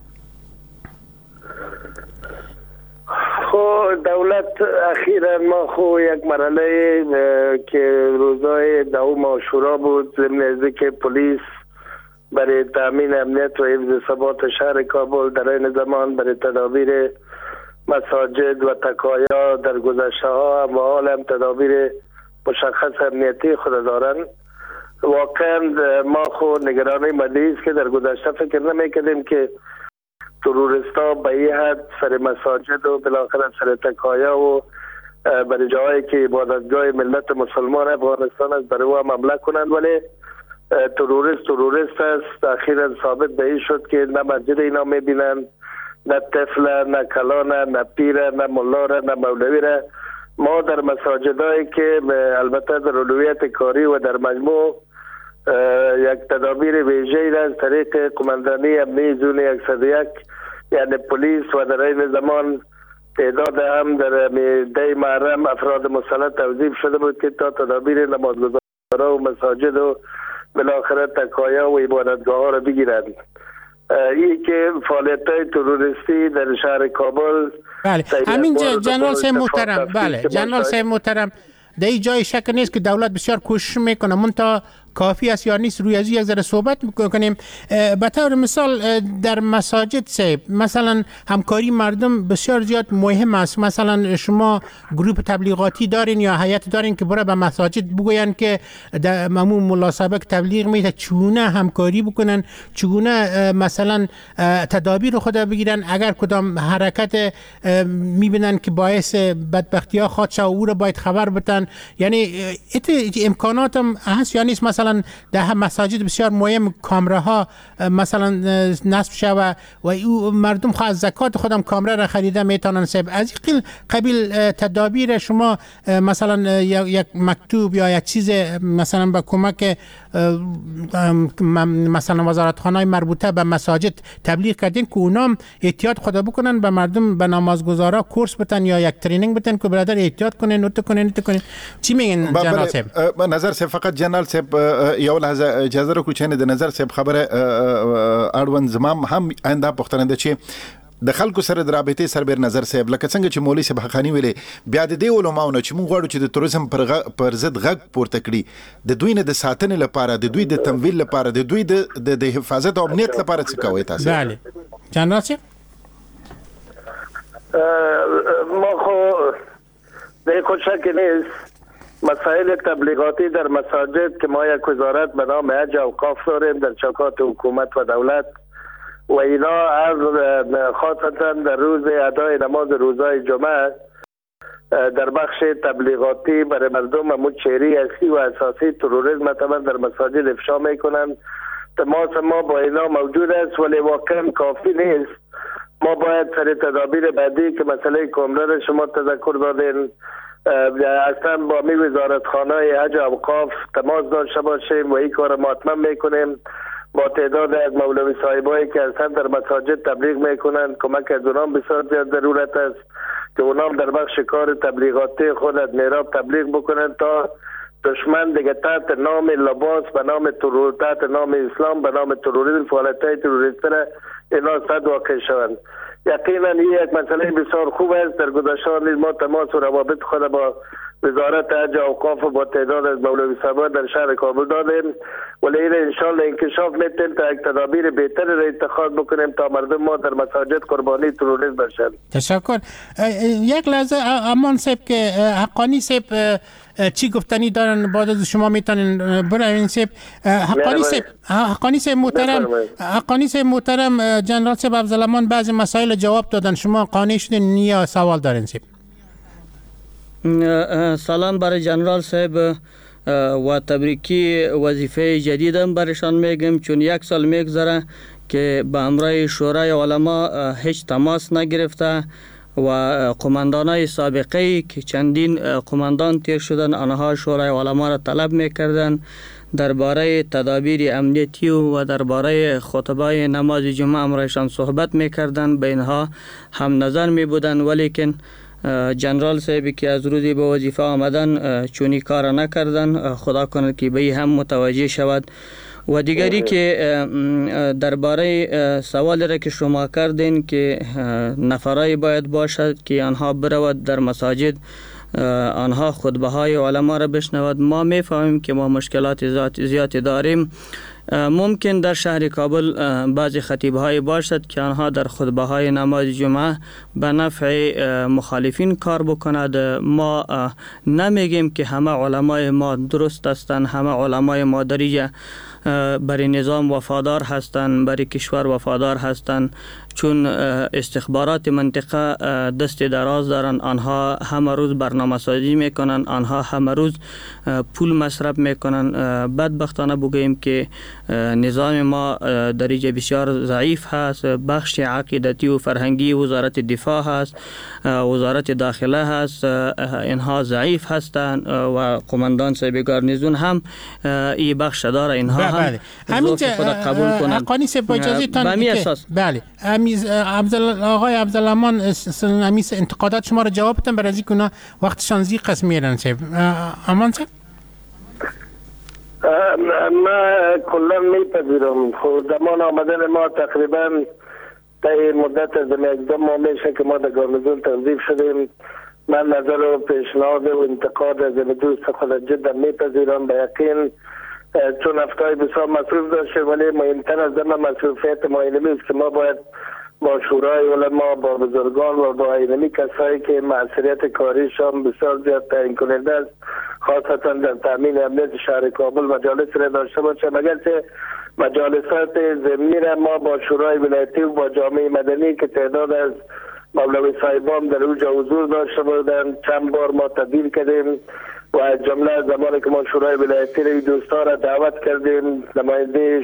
دولت اخیرا ما یک مرحله که روزای دوم عاشورا بود، ضمن اینکه پلیس برای تامین امنیت و حفظ ثبات شهر کابل در این زمان برای تدابیر مساجد و تکایا در گذشته ها و حال هم تدابیر مشخص امنیتی خود دارند. واقعا ما خود نگرانی ملی است که در گذشته فکر نمی‌کردیم که تروریستا به این حد سر مساجد و بالاخره سر تکایا و برای جایی که عبادتگاه ملت مسلمان افغانستان است برای او حمله کنند، ولی تروریست است. اخیرا ثابت به این شد که نه مسجد اینا میبینند، نه طفل، نه کلان، نه پیر، نه ملا، نه مولوی را. ما در مساجدایی که البته در اولویت کاری و در مجموع یک تدابیر ویژه‌ای را از طریق قماندانی امنیه زون 101 یعنی پلیس و در این زمان تعداد هم در دی محرم افراد مسلح توظیف شده بود که تا تدابیر نمازگزارا و مساجد و بالاخره تکایا و عبادتگاه ها را بگیرند. این که فعالیت‌های تروریستی در شهر کابل. بله همین جنرال صاحب محترم، بله جنرال صاحب محترم، در این جای شک نیست که دولت بسیار کوشش میکنه، منتها کافی است یا نیست روی از یک ذره صحبت میکنیم. به طور مثال در مساجد صاحب مثلا همکاری مردم بسیار زیاد مهم است. مثلا شما گروه تبلیغاتی دارین یا هیئت دارین که برای به مساجد بگوین که در ممنون ملا سابق تبلیغ میده چگونه همکاری بکنن، چگونه مثلا تدابیر خود بگیرن اگر کدام حرکت میبینن که باعث بدبختی ها خواهد شد او را باید خبر بدن. یعنی امکانات هم هست یا نیست؟ مثلا در مساجد بسیار مهم کامراها مثلا نصب شود و مردم خواهد زکات خودم کامرا را خریده میتونن صاحب. از این قبیل تدابیر شما مثلا یک مکتوب یا یک چیز مثلا با کمک مثلا وزارتخانه مربوطه به مساجد تبلیغ کردین که اونام احتیاط خدا بکنن، به مردم به نمازگزارا کورس بتن یا یک ترینینگ بتن که برادر احتیاط کنین نوت کنین. چی میگن جنرال صاحب؟ نظر صاحب فقط جنرال صاحب یو لحظه اجازه رو کوچنه د نظر صاحب خبره اړوند زمام هم آینده پښتنه ده چې د خلکو سره د رابطې سربېر نظر صاحب لکه څنګه چې مولوي صاحب حقانی ویلي بیا د دې علماونو چې موږ غواړو چې د توریزم پر ضد غږ پورته کړي، د دوی نه د ساتنې لپاره، د دوی د تمویل لپاره، د دوی د حفاظت او امنیت لپاره څه کوي تاسو؟ بله جنرال صاحب ما خو به خود شک نیست مسائل تبلیغاتی در مساجد که ما یک وزارت به نام حج و اوقاف داریم در چوکات حکومت و دولت و اینا از خاصتا در روز ادای نماز روزهای جمعه در بخش تبلیغاتی برای مردم همون چهره اصلی و اساسی تروریسم مثلا در مساجد افشا میکنند. تماس ما با اینا موجود است ولی واقعا کافی نیست. ما باید سر تدابیر بعدی که مسئله کامرا شما تذکر دادین اصلا با می وزارتخانه حج و اوقاف تماس داشته باشیم و این کار ما حتما میکنیم. با تعداد از مولوی صاحبایی که اصلا در مساجد تبلیغ میکنند کمک از اونام بسیار زیاد ضرورت است که اونام در بخش کار تبلیغاتی خود از میراب تبلیغ بکنند تا دشمن دیگه تحت نام لباس به نام تحت نام اسلام به نام تروریسم فعالیت‌های تروریستی اینا صد واقع شوند. یقینا این یک مسئله بسیار خوب است. در گذشته ما تماس و روابط خود با وزارت حج و اوقاف با تعداد از مولوی صاحبان در شهر کابل دادیم ولی این انشالله انکشاف میتیم تا یک تدابیر بهتری را اتخاذ بکنیم تا مردم ما در مساجد قربانی تروریسم بشن. تشکر. یک لحظه امان صاحب که حقانی صاحب چی گفتنی دارن بعد از شما میتونین برای صاحب حقانی صاحب محترم جنرال صاحب افضلامان بعضی مسائل جواب دادن، شما قانع شدین یا سوال دارین صاحب؟ سلام برای جنرال صاحب و تبریکی وظیفه جدیدم برشان میگم چون یک سال میگذره که به امرای شورای علما هیچ تماس نگرفته و قماندانای سابقه که چندین قماندان تیر شدن آنها شورای علما را طلب میکردن درباره تدابیر امنیتی و درباره خطبای نماز جمعه امرایشان صحبت میکردن، به اینها هم نظر میبودن ولیکن جنرال صاحبی که از روزی به وظیفه آمدن چونی کار نکردن. خدا کنه که به هم متوجه شود. و دیگری که درباره سوالی را که شما کردین که نفرایی باید باشد که آنها برود در مساجد آنها خطبه های علما را بشنود، ما میفهمیم که ما مشکلات زیادی داریم. ممکن در شهر کابل بعضی خطیب‌های باشد که آنها در خطبه‌های نماز جمعه به نفع مخالفین کار بکند. ما نمیگیم که همه علمای ما درست هستند، همه علمای ما در برای نظام وفادار هستند، برای کشور وفادار هستند، چون استخبارات منطقه دست دراز دارن. آنها همه روز برنامه سازی میکنن، آنها همه روز پول مصرف میکنن. بدبختانه بگوییم که نظام ما درجه بسیار ضعیف هست. بخش عقیدتی و فرهنگی وزارت دفاع هست، وزارت داخله هست، اینها ضعیف هستند و قماندان صاحب گارنیزون هم این بخش داره، اینها هم ضعف خود قبول کنند. حقانی صاحب با اجازه تان به اساس بله آقای عبدالامان امیس انتقادات شما را جواب بدن برای از اینکه وقتشان زی قسم میرن صاحب. امان صاحب ما کلا میپذیرم. خود زمان آمدن ما تقریبا تا مدت از یک دو ماه میشه که ما در گارنیزون توظیف شدیم. من نظر و پیشنهاد و انتقاد از دوست خود جدا میپذیرم به یقین، چون هفته‌ای بسیار مصروف داشته، ولی مهمتر از همه مصروفیت ما اینمی است که ما باید با شورای علما، با بزرگان و با اینمی کسایی که مسئولیت کاریشان بسیار زیاد تعیین کننده است، خاصتا در تامین امنیت شهر کابل مجالس را داشته باشیم. اگرچه مجالسات ضمنی را ما با شورای ولایتی و با جامعه مدنی که تعداد از مولوی صاحبان در اوجا حضور داشته بودند چند بار ما تبدیل کردیم و از جمله زمانی که ما شورای ولایتی را دوستان را دعوت کردیم، نماینده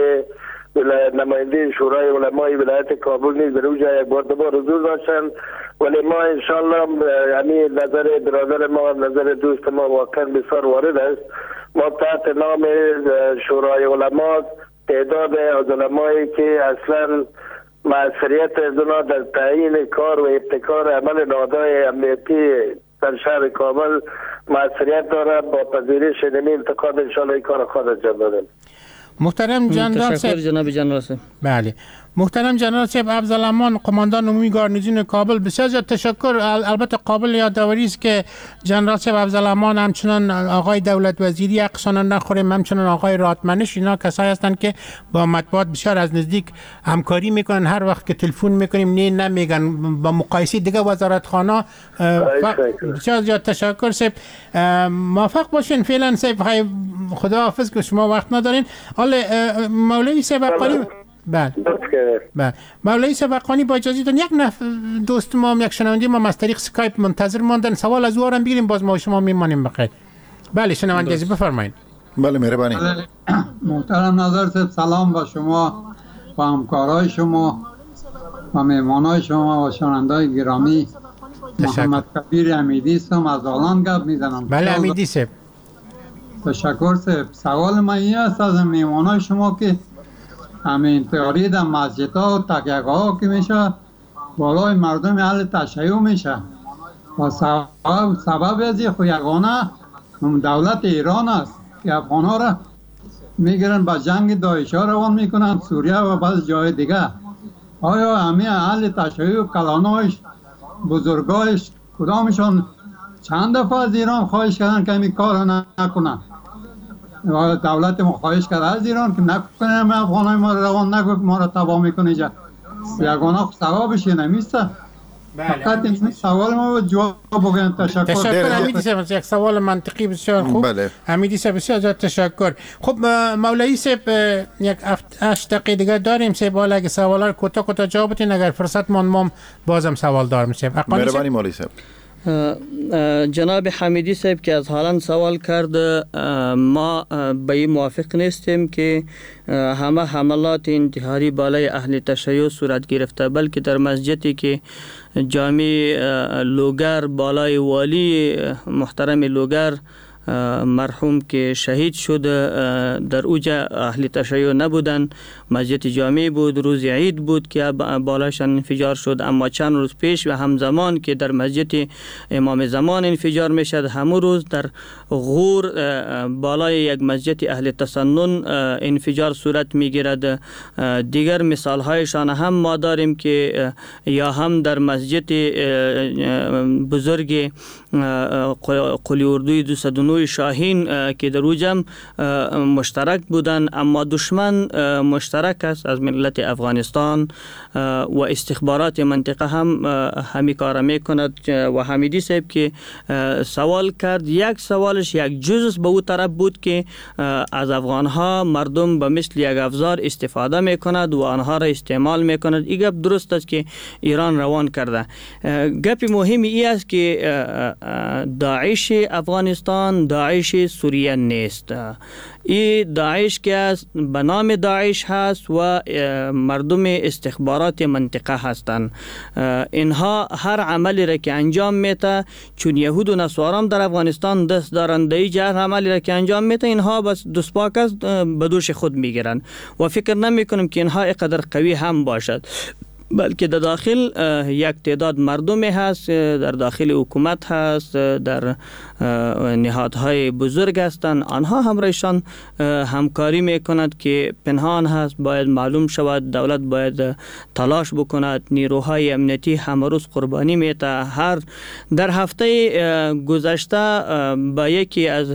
شورای علمای ولایت کابل نیز در اوجا یک بار دو بار حضور داشتند. ولی ما انشالله یعنی نظر برادر ما، نظر دوست ما واقعا بسیار وارد است. ما تحت نام شورای علما تعداد از علمایی که اصلا مسئولیت از اونا در تعیین کار و ابتکار عمل نهادهای امنیتی در شهر کابل مسئولیت داره، با پذیرش نمی انتقاد انشالله این کار خود انجام دادیم. محترم جنرال صاحب، جناب جنرال صاحب. بله محترم جنرال صاحب افضلامان قماندان عمومی گارنیزون کابل، بسیار زیاد تشکر. البته قابل یادآوری است که جنرال صاحب افضلامان همچنان آقای دولت وزیری حقشان نخوریم، همچنان آقای راتمنش، اینا کسایی هستند که با مطبوعات بسیار از نزدیک همکاری میکنن. هر وقت که تلفن میکنیم نه نمیگن، با مقایسه دیگه وزارتخانه. بسیار زیاد تشکر صاحب، موفق باشین. فعلا صاحب خدا حافظ که شما وقت ندارین. حالا مولوی صاحب قالی بله مولوی صاحب با اجازه دارین یک دوست ما، یک شنونده ما از طریق اسکایپ منتظر ماندن، سوال از او هم بگیریم، باز ما شما میمانیم بخیر. بله شنونده عزیز بفرمایید. بله مهربانی. محترم نظر صاحب سلام با شما و همکارای شما و مهمانای شما و شنوندای گرامی. محمد کبیر امیدی هستم، از آلان گپ میزنم. بله امیدی صاحب. تشکر صاحب. سوال من این است از مهمانای شما که همین تئوری در مسجدها و تکیه‌گاه‌ها که میشه بالای مردم اهل تشیع میشه و سبب از خو یگانه دولت ایران است که افغان‌ها را میگیرن با جنگ داعش‌ها روان میکنن سوریه و بعض جای دیگه. آیا همه اهل تشیع و کلانایش بزرگایش کدامشان چند دفعه از ایران خواهش کردن که این کار نکنن؟ دولت ما خواهش کرده از ایران که نکنه افغانای ما روان نکنه، ما را تباه میکنه. یگانه ثوابش نمیسته. فقط این سوال ما جواب بگیم. تشکر امیدی صاحب، یک سوال منطقی بسیار خوب. امیدی صاحب بسیار زیاد تشکر. خب مولوی صاحب یک 8 دقیقه دیگه داریم صاحب، حالا اگه سوالا رو کوتاه جواب بدین، اگر فرصت ما بازم سوال دارم صاحب. مهربانی مولوی صاحب. جناب حمیدی صاحب که از هالند سوال کرد، ما به این موافق نیستیم که همه حملات انتحاری بالای اهل تشیع صورت گرفته، بلکه در مسجدی که جامع لوگر بالای والی محترم لوگر مرحوم که شهید شد در اوجا اهل تشیع نبودن، مسجد جامع بود، روز عید بود که بالاشان انفجار شد. اما چند روز پیش و همزمان که در مسجد امام زمان انفجار میشد، همون روز در غور بالای یک مسجد اهل تسنن انفجار صورت میگیرد. دیگر مثال هایشان هم ما داریم که یا هم در مسجد بزرگ قلی اردوی 209 نیروی شاهین که در اوجم مشترک بودن، اما دشمن مشترک است از ملت افغانستان و استخبارات منطقه هم همی کار میکند. و حمیدی صاحب که سوال کرد، یک سوالش یک جزء به او طرف بود که از افغانها مردم به مثل یک افزار استفاده میکند و آنها را استعمال میکند. این گپ درست است که ایران روان کرده. گپ مهمی ای است که داعش افغانستان داعش سوریه نیست. این داعش که است به نام داعش هست و مردم استخبارات منطقه هستند. اینها هر عملی را که انجام میته، چون یهود و نصارا در افغانستان دست دارند، هر عملی را که انجام میته اینها بس دستپاک است به دوش خود میگیرند و فکر نمی کنم که اینها اینقدر قوی هم باشد، بلکه در داخل یک تعداد مردمی هست، در داخل حکومت هست، در نهادهای بزرگ هستند. آنها همراهشان همکاری میکند که پنهان هست، باید معلوم شود. دولت باید تلاش بکند. نیروهای امنیتی همه روز قربانی میته. در هفته گذشته با یکی از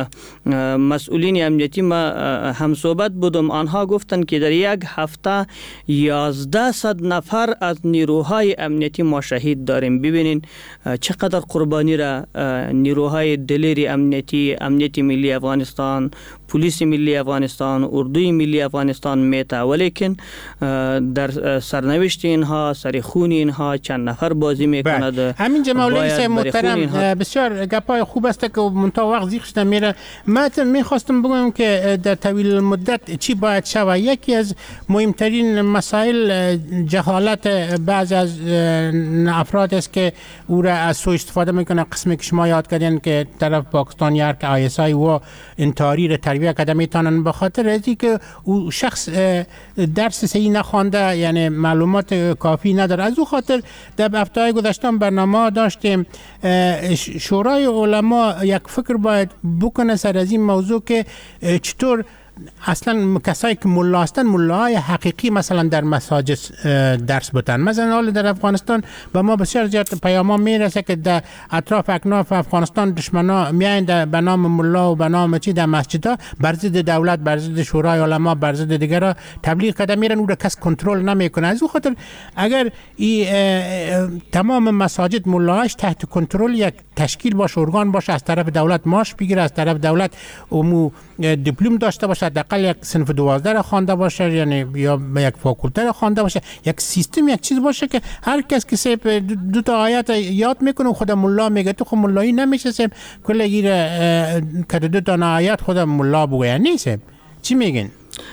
مسئولین امنیتی ما هم صحبت بودم. آنها گفتند که در یک هفته 1100 نفر از نیروهای امنیتی ما شهید داریم. ببینین چقدر قربانی را نیروهای دلیر امنیتی، امنیت ملی افغانستان، پلیس ملی افغانستان، اردوی ملی افغانستان میته، ولیکن در سرنوشت اینها، سر خون اینها چند نفر بازی میکند. همین مولوی صاحب محترم، بسیار گپای خوب است که منتها وقت زیخش نمیره. من میخواستم بگم که در طویل مدت چی باید شود. یکی از مهمترین مسائل جهالت بعض از افراد است که او را از سوء استفاده میکنه. قسمی که شما یاد کردین که طرف پاکستان یار که آیسای و انتحاری را تربیه کرده میتونن به خاطر ازی که او شخص درس صحیح نخوانده، یعنی معلومات کافی نداره. از او خاطر در هفته‌های گذشته برنامه داشتیم. شورای علما یک فکر باید بکنه سر از این موضوع که چطور اصلا کسایی که ملا هستن، ملاهای حقیقی مثلا در مساجد درس بدن. مثلا حال در افغانستان به ما بسیار زیاد پیاما میرسه که در اطراف اکناف افغانستان دشمنا میایند به نام ملا و به نام چی در مسجدها بر ضد دولت، بر ضد شورای علما، بر ضد دیگرها تبلیغ کرده میرن، او را کس کنترل نمیکنه. از اون خاطر اگر تمام مساجد ملاهاش تحت کنترل یک تشکیل باشه، ارگان باشه، از طرف دولت ماش بگیره، از طرف دولت امو دیپلم داشته باشه، حداقل یک صنف 12 را خوانده باشه، یعنی یا یک فاکولته را خوانده باشه، یک سیستم، یک چیز باشه که هر کس که سیب دو تا آیات یاد میکنه خود ملا میگه تو خود ملایی نمیشه سیب کل گیره که دو تا آیات خود ملا بگوید نیست. چی میگین؟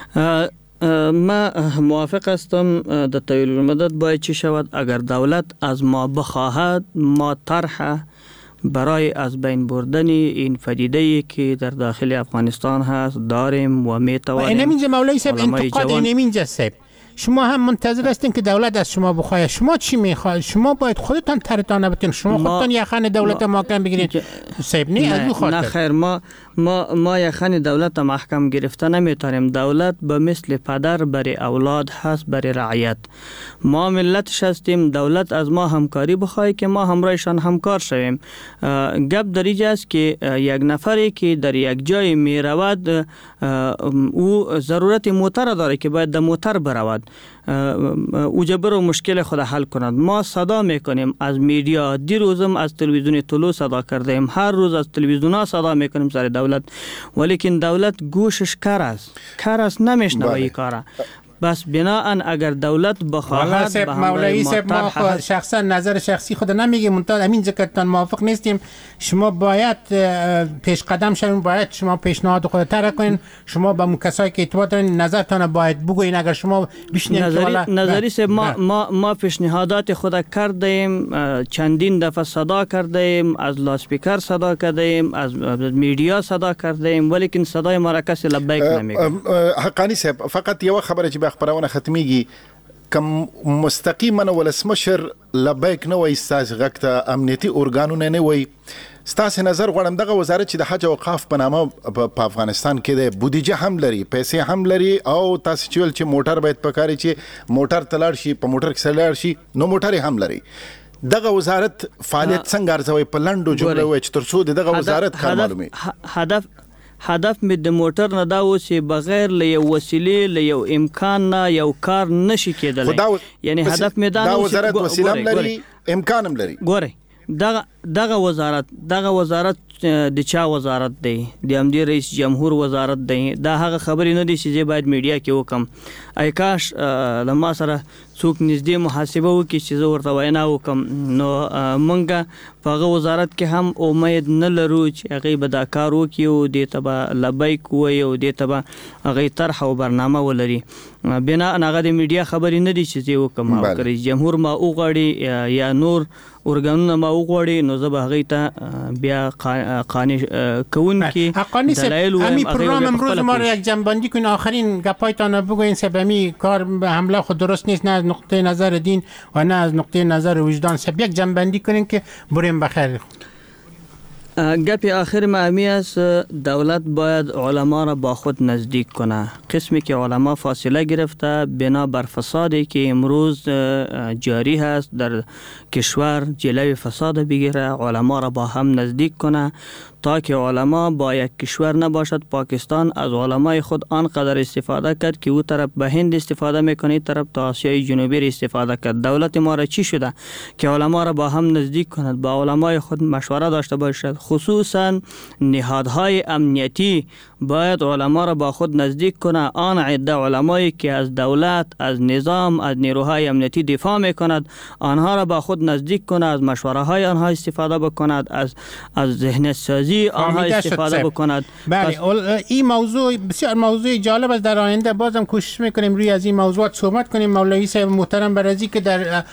ما موافق هستم. در طویل مدت باید چی شود؟ اگر دولت از ما بخواهد، ما طرح برای از بین بردن این پدیده‌ای که در داخل افغانستان هست داریم و میتوانیم. اینجا مولوی صاحب انتقاد اینجا صاحب شما هم منتظر هستین که دولت از شما بخواد. شما چی میخواید؟ شما باید خودتان طرحتان بتین. شما خودتان یخن دولت محکم بگیرید صاحب. نه از خاطر نه خیر، ما یخن دولت محکم گرفته نمیتونیم. دولت به مثل پدر برای اولاد هست، برای رعیت. ما ملتش هستیم. دولت از ما همکاری بخواد که ما همراهشان همکار شویم. گپ در اینجا است که یک نفری که در یک جای میرود او ضرورت موتر داره که باید در موتر برود، او جبر و مشکل خود حل کند. ما صدا میکنیم از میدیا. دیروزم از تلویزیون طلوع صدا کردیم، هر روز از تلویزیون ها صدا میکنیم سر دولت، ولیکن دولت گوشش کار است نمیشنوه این کاره. بس بناهن اگر دولت بخواهد به مولوی صاحب ما شخصا نظر شخصی خود نمیگه، منتها همین ذکرتان موافق نیستیم. شما باید پیش قدم شوین، باید شما پیشنهاد خود طرح کنین. شما با کسایی که ارتباط دارین نظرتان باید بگوین. اگر شما بشنید نظری صاحب ما پیشنهادات خود کردیم، چندین دفعه صدا کردیم، از لاسپیکر صدا کردیم، از میدیا صدا کردیم، ولیکن صدای ما را کسی لبیک نمیگه. حقانی صاحب فقط یو خبره چې خبرونه ختمیږي کم مستقیما ولسمشر لبیک نه وای استاذ غکته امنیتي اورګانونه نه وای. ستاسو نظر غواړم دغه وزارت چې د حج او اوقاف په نامه په افغانستان کې د بودیجه هم لري، پیسې هم لري، او تاسو چې موټر باید پکاري چې موټر تلاړ شي، په موټر کې سلاړ شي، نو موټر هم لري. دغه وزارت فعالیت څنګه ارزوي په لنډو جملو وای چې ترڅو دغه وزارت کار معلومي؟ هدف مې د موټر نه دا و چې بغیر له یو وسیلې له یو امکان نه یو کار نشي کېدلی. یعنی هدف مې دا و وزارت وسیله هم لري امکان هم لري. ګورئ دغه وزارت د چا وزارت دی؟ د امدی رئیس جمهور وزارت دی. دا هغه خبرې نه دي چې باید میډیا کې وکم. ای کاش د ما سره څوک نږدې محاسبه وکړي چې زه ورته وینا وکم. نو مونږ په هغه وزارت کې هم امید نه لرو چې هغوی به دا کار وکړي او دې ته به لبیک ووایي او دې ته به هغوی طرح او برنامه ولري. بنا هغه د میډیا خبرې نه دي چې زه وکم. او که رئیس جمهور ما وغواړي یا نور ارګانونه ما وغواړي نو زه به هغوی ته بیا قانع کوونکي دلایل وایم. همین پروگرام امروز ما رو یک جنبندی کنین. آخرین گپایتان بگوین سبمی کار حمله خود درست نیست، نه از نقطه نظر دین و نه از نقطه نظر وجدان. سب یک جنبندی کنین که بریم بخیر. گپ آخر معمی است دولت باید علما را با خود نزدیک کنه. قسمی که علما فاصله گرفته بنا بر فسادی که امروز جاری هست در کشور جلوی فساد بگیره، علما را با هم نزدیک کنه تا که علما با یک کشور نباشد. پاکستان از علمای خود آنقدر استفاده کرد که او طرف به هند استفاده میکنه، این طرف تا آسیای جنوبی استفاده کرد. دولت ما را چی شده که علما را با هم نزدیک کند، با علمای خود مشوره داشته باشد. خصوصا نهادهای امنیتی باید علما را با خود نزدیک کنه. آن عده علمایی که از دولت، از نظام، از نیروهای امنیتی دفاع میکند آنها را با خود نزدیک کنه، از مشوره های آنها استفاده بکند، از ذهن سازی آنها استفاده بکند. بله این موضوع بسیار موضوع جالب است. در آینده بازم کوشش میکنیم روی از این موضوعات صحبت کنیم. مولوی صاحب محترم برازی که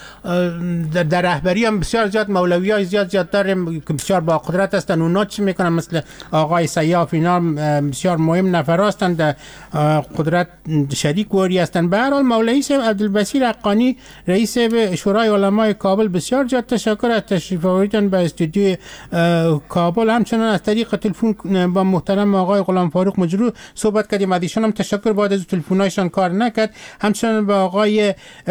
در رهبری هم بسیار زیاد مولویای زیاد داریم که بسیار با قدرت هستند. اونا چی میکنن؟ مثل آقای سیاف اینا بسیار مهم نفر هستند، در قدرت شریک وری هستند. به هر حال مولوی صاحب عبدالبصیر حقانی رئیس شورای علمای کابل بسیار زیاد تشکر از تشریف آوردن به استودیوی کابل. همچنان از طریق تلفن با محترم آقای غلام فاروق مجرو صحبت کردیم. از ایشان هم تشکر، بعد از تلفن‌هایشان کار نکرد. همچنان با آقای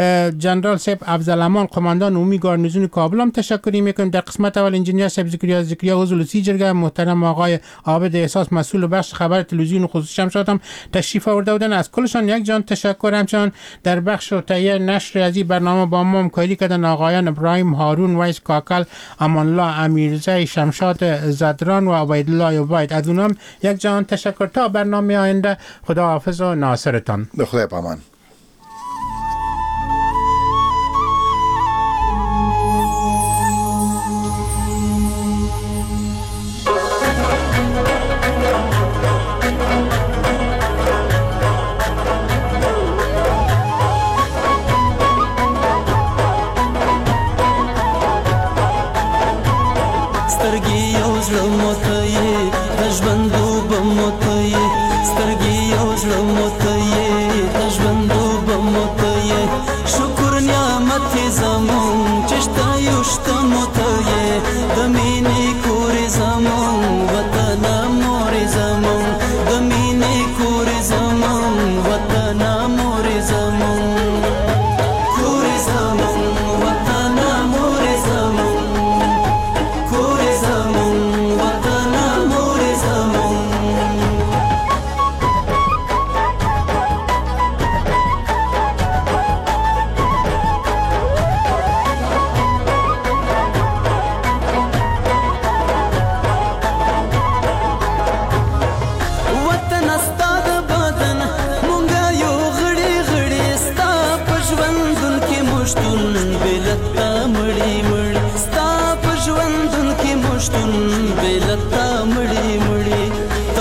جنرال صاحب افضل امان قماندان عمومی گارنیزون کابل هم تشکر میکنیم. در قسمت اول انجینیر صاحب زکریا عضو سی جرگه، محترم آقای عابد احساس مسئول بخش خبر تلویزیون خصوصی شمشاد هم تشریف آورده بودن. از کلشان یک جان تشکر. همچنان در بخش تهیه نشر از این برنامه با ما همکاری کردن آقایان ابراهیم هارون، ویس کاکل، امان الله امیرزی، شمشاد زدران و عبیدالله عبید. از اونم یک جان تشکر. تا برنامه آینده خداحافظ و ناصرتان. خدا پامان.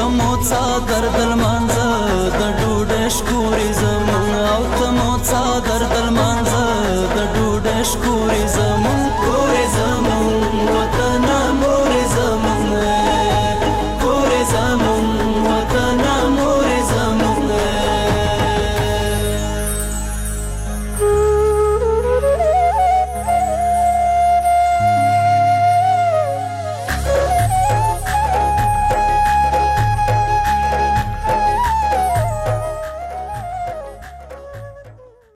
دردل مانزه د ډوډۍ شکورې زمون او ته مو څادر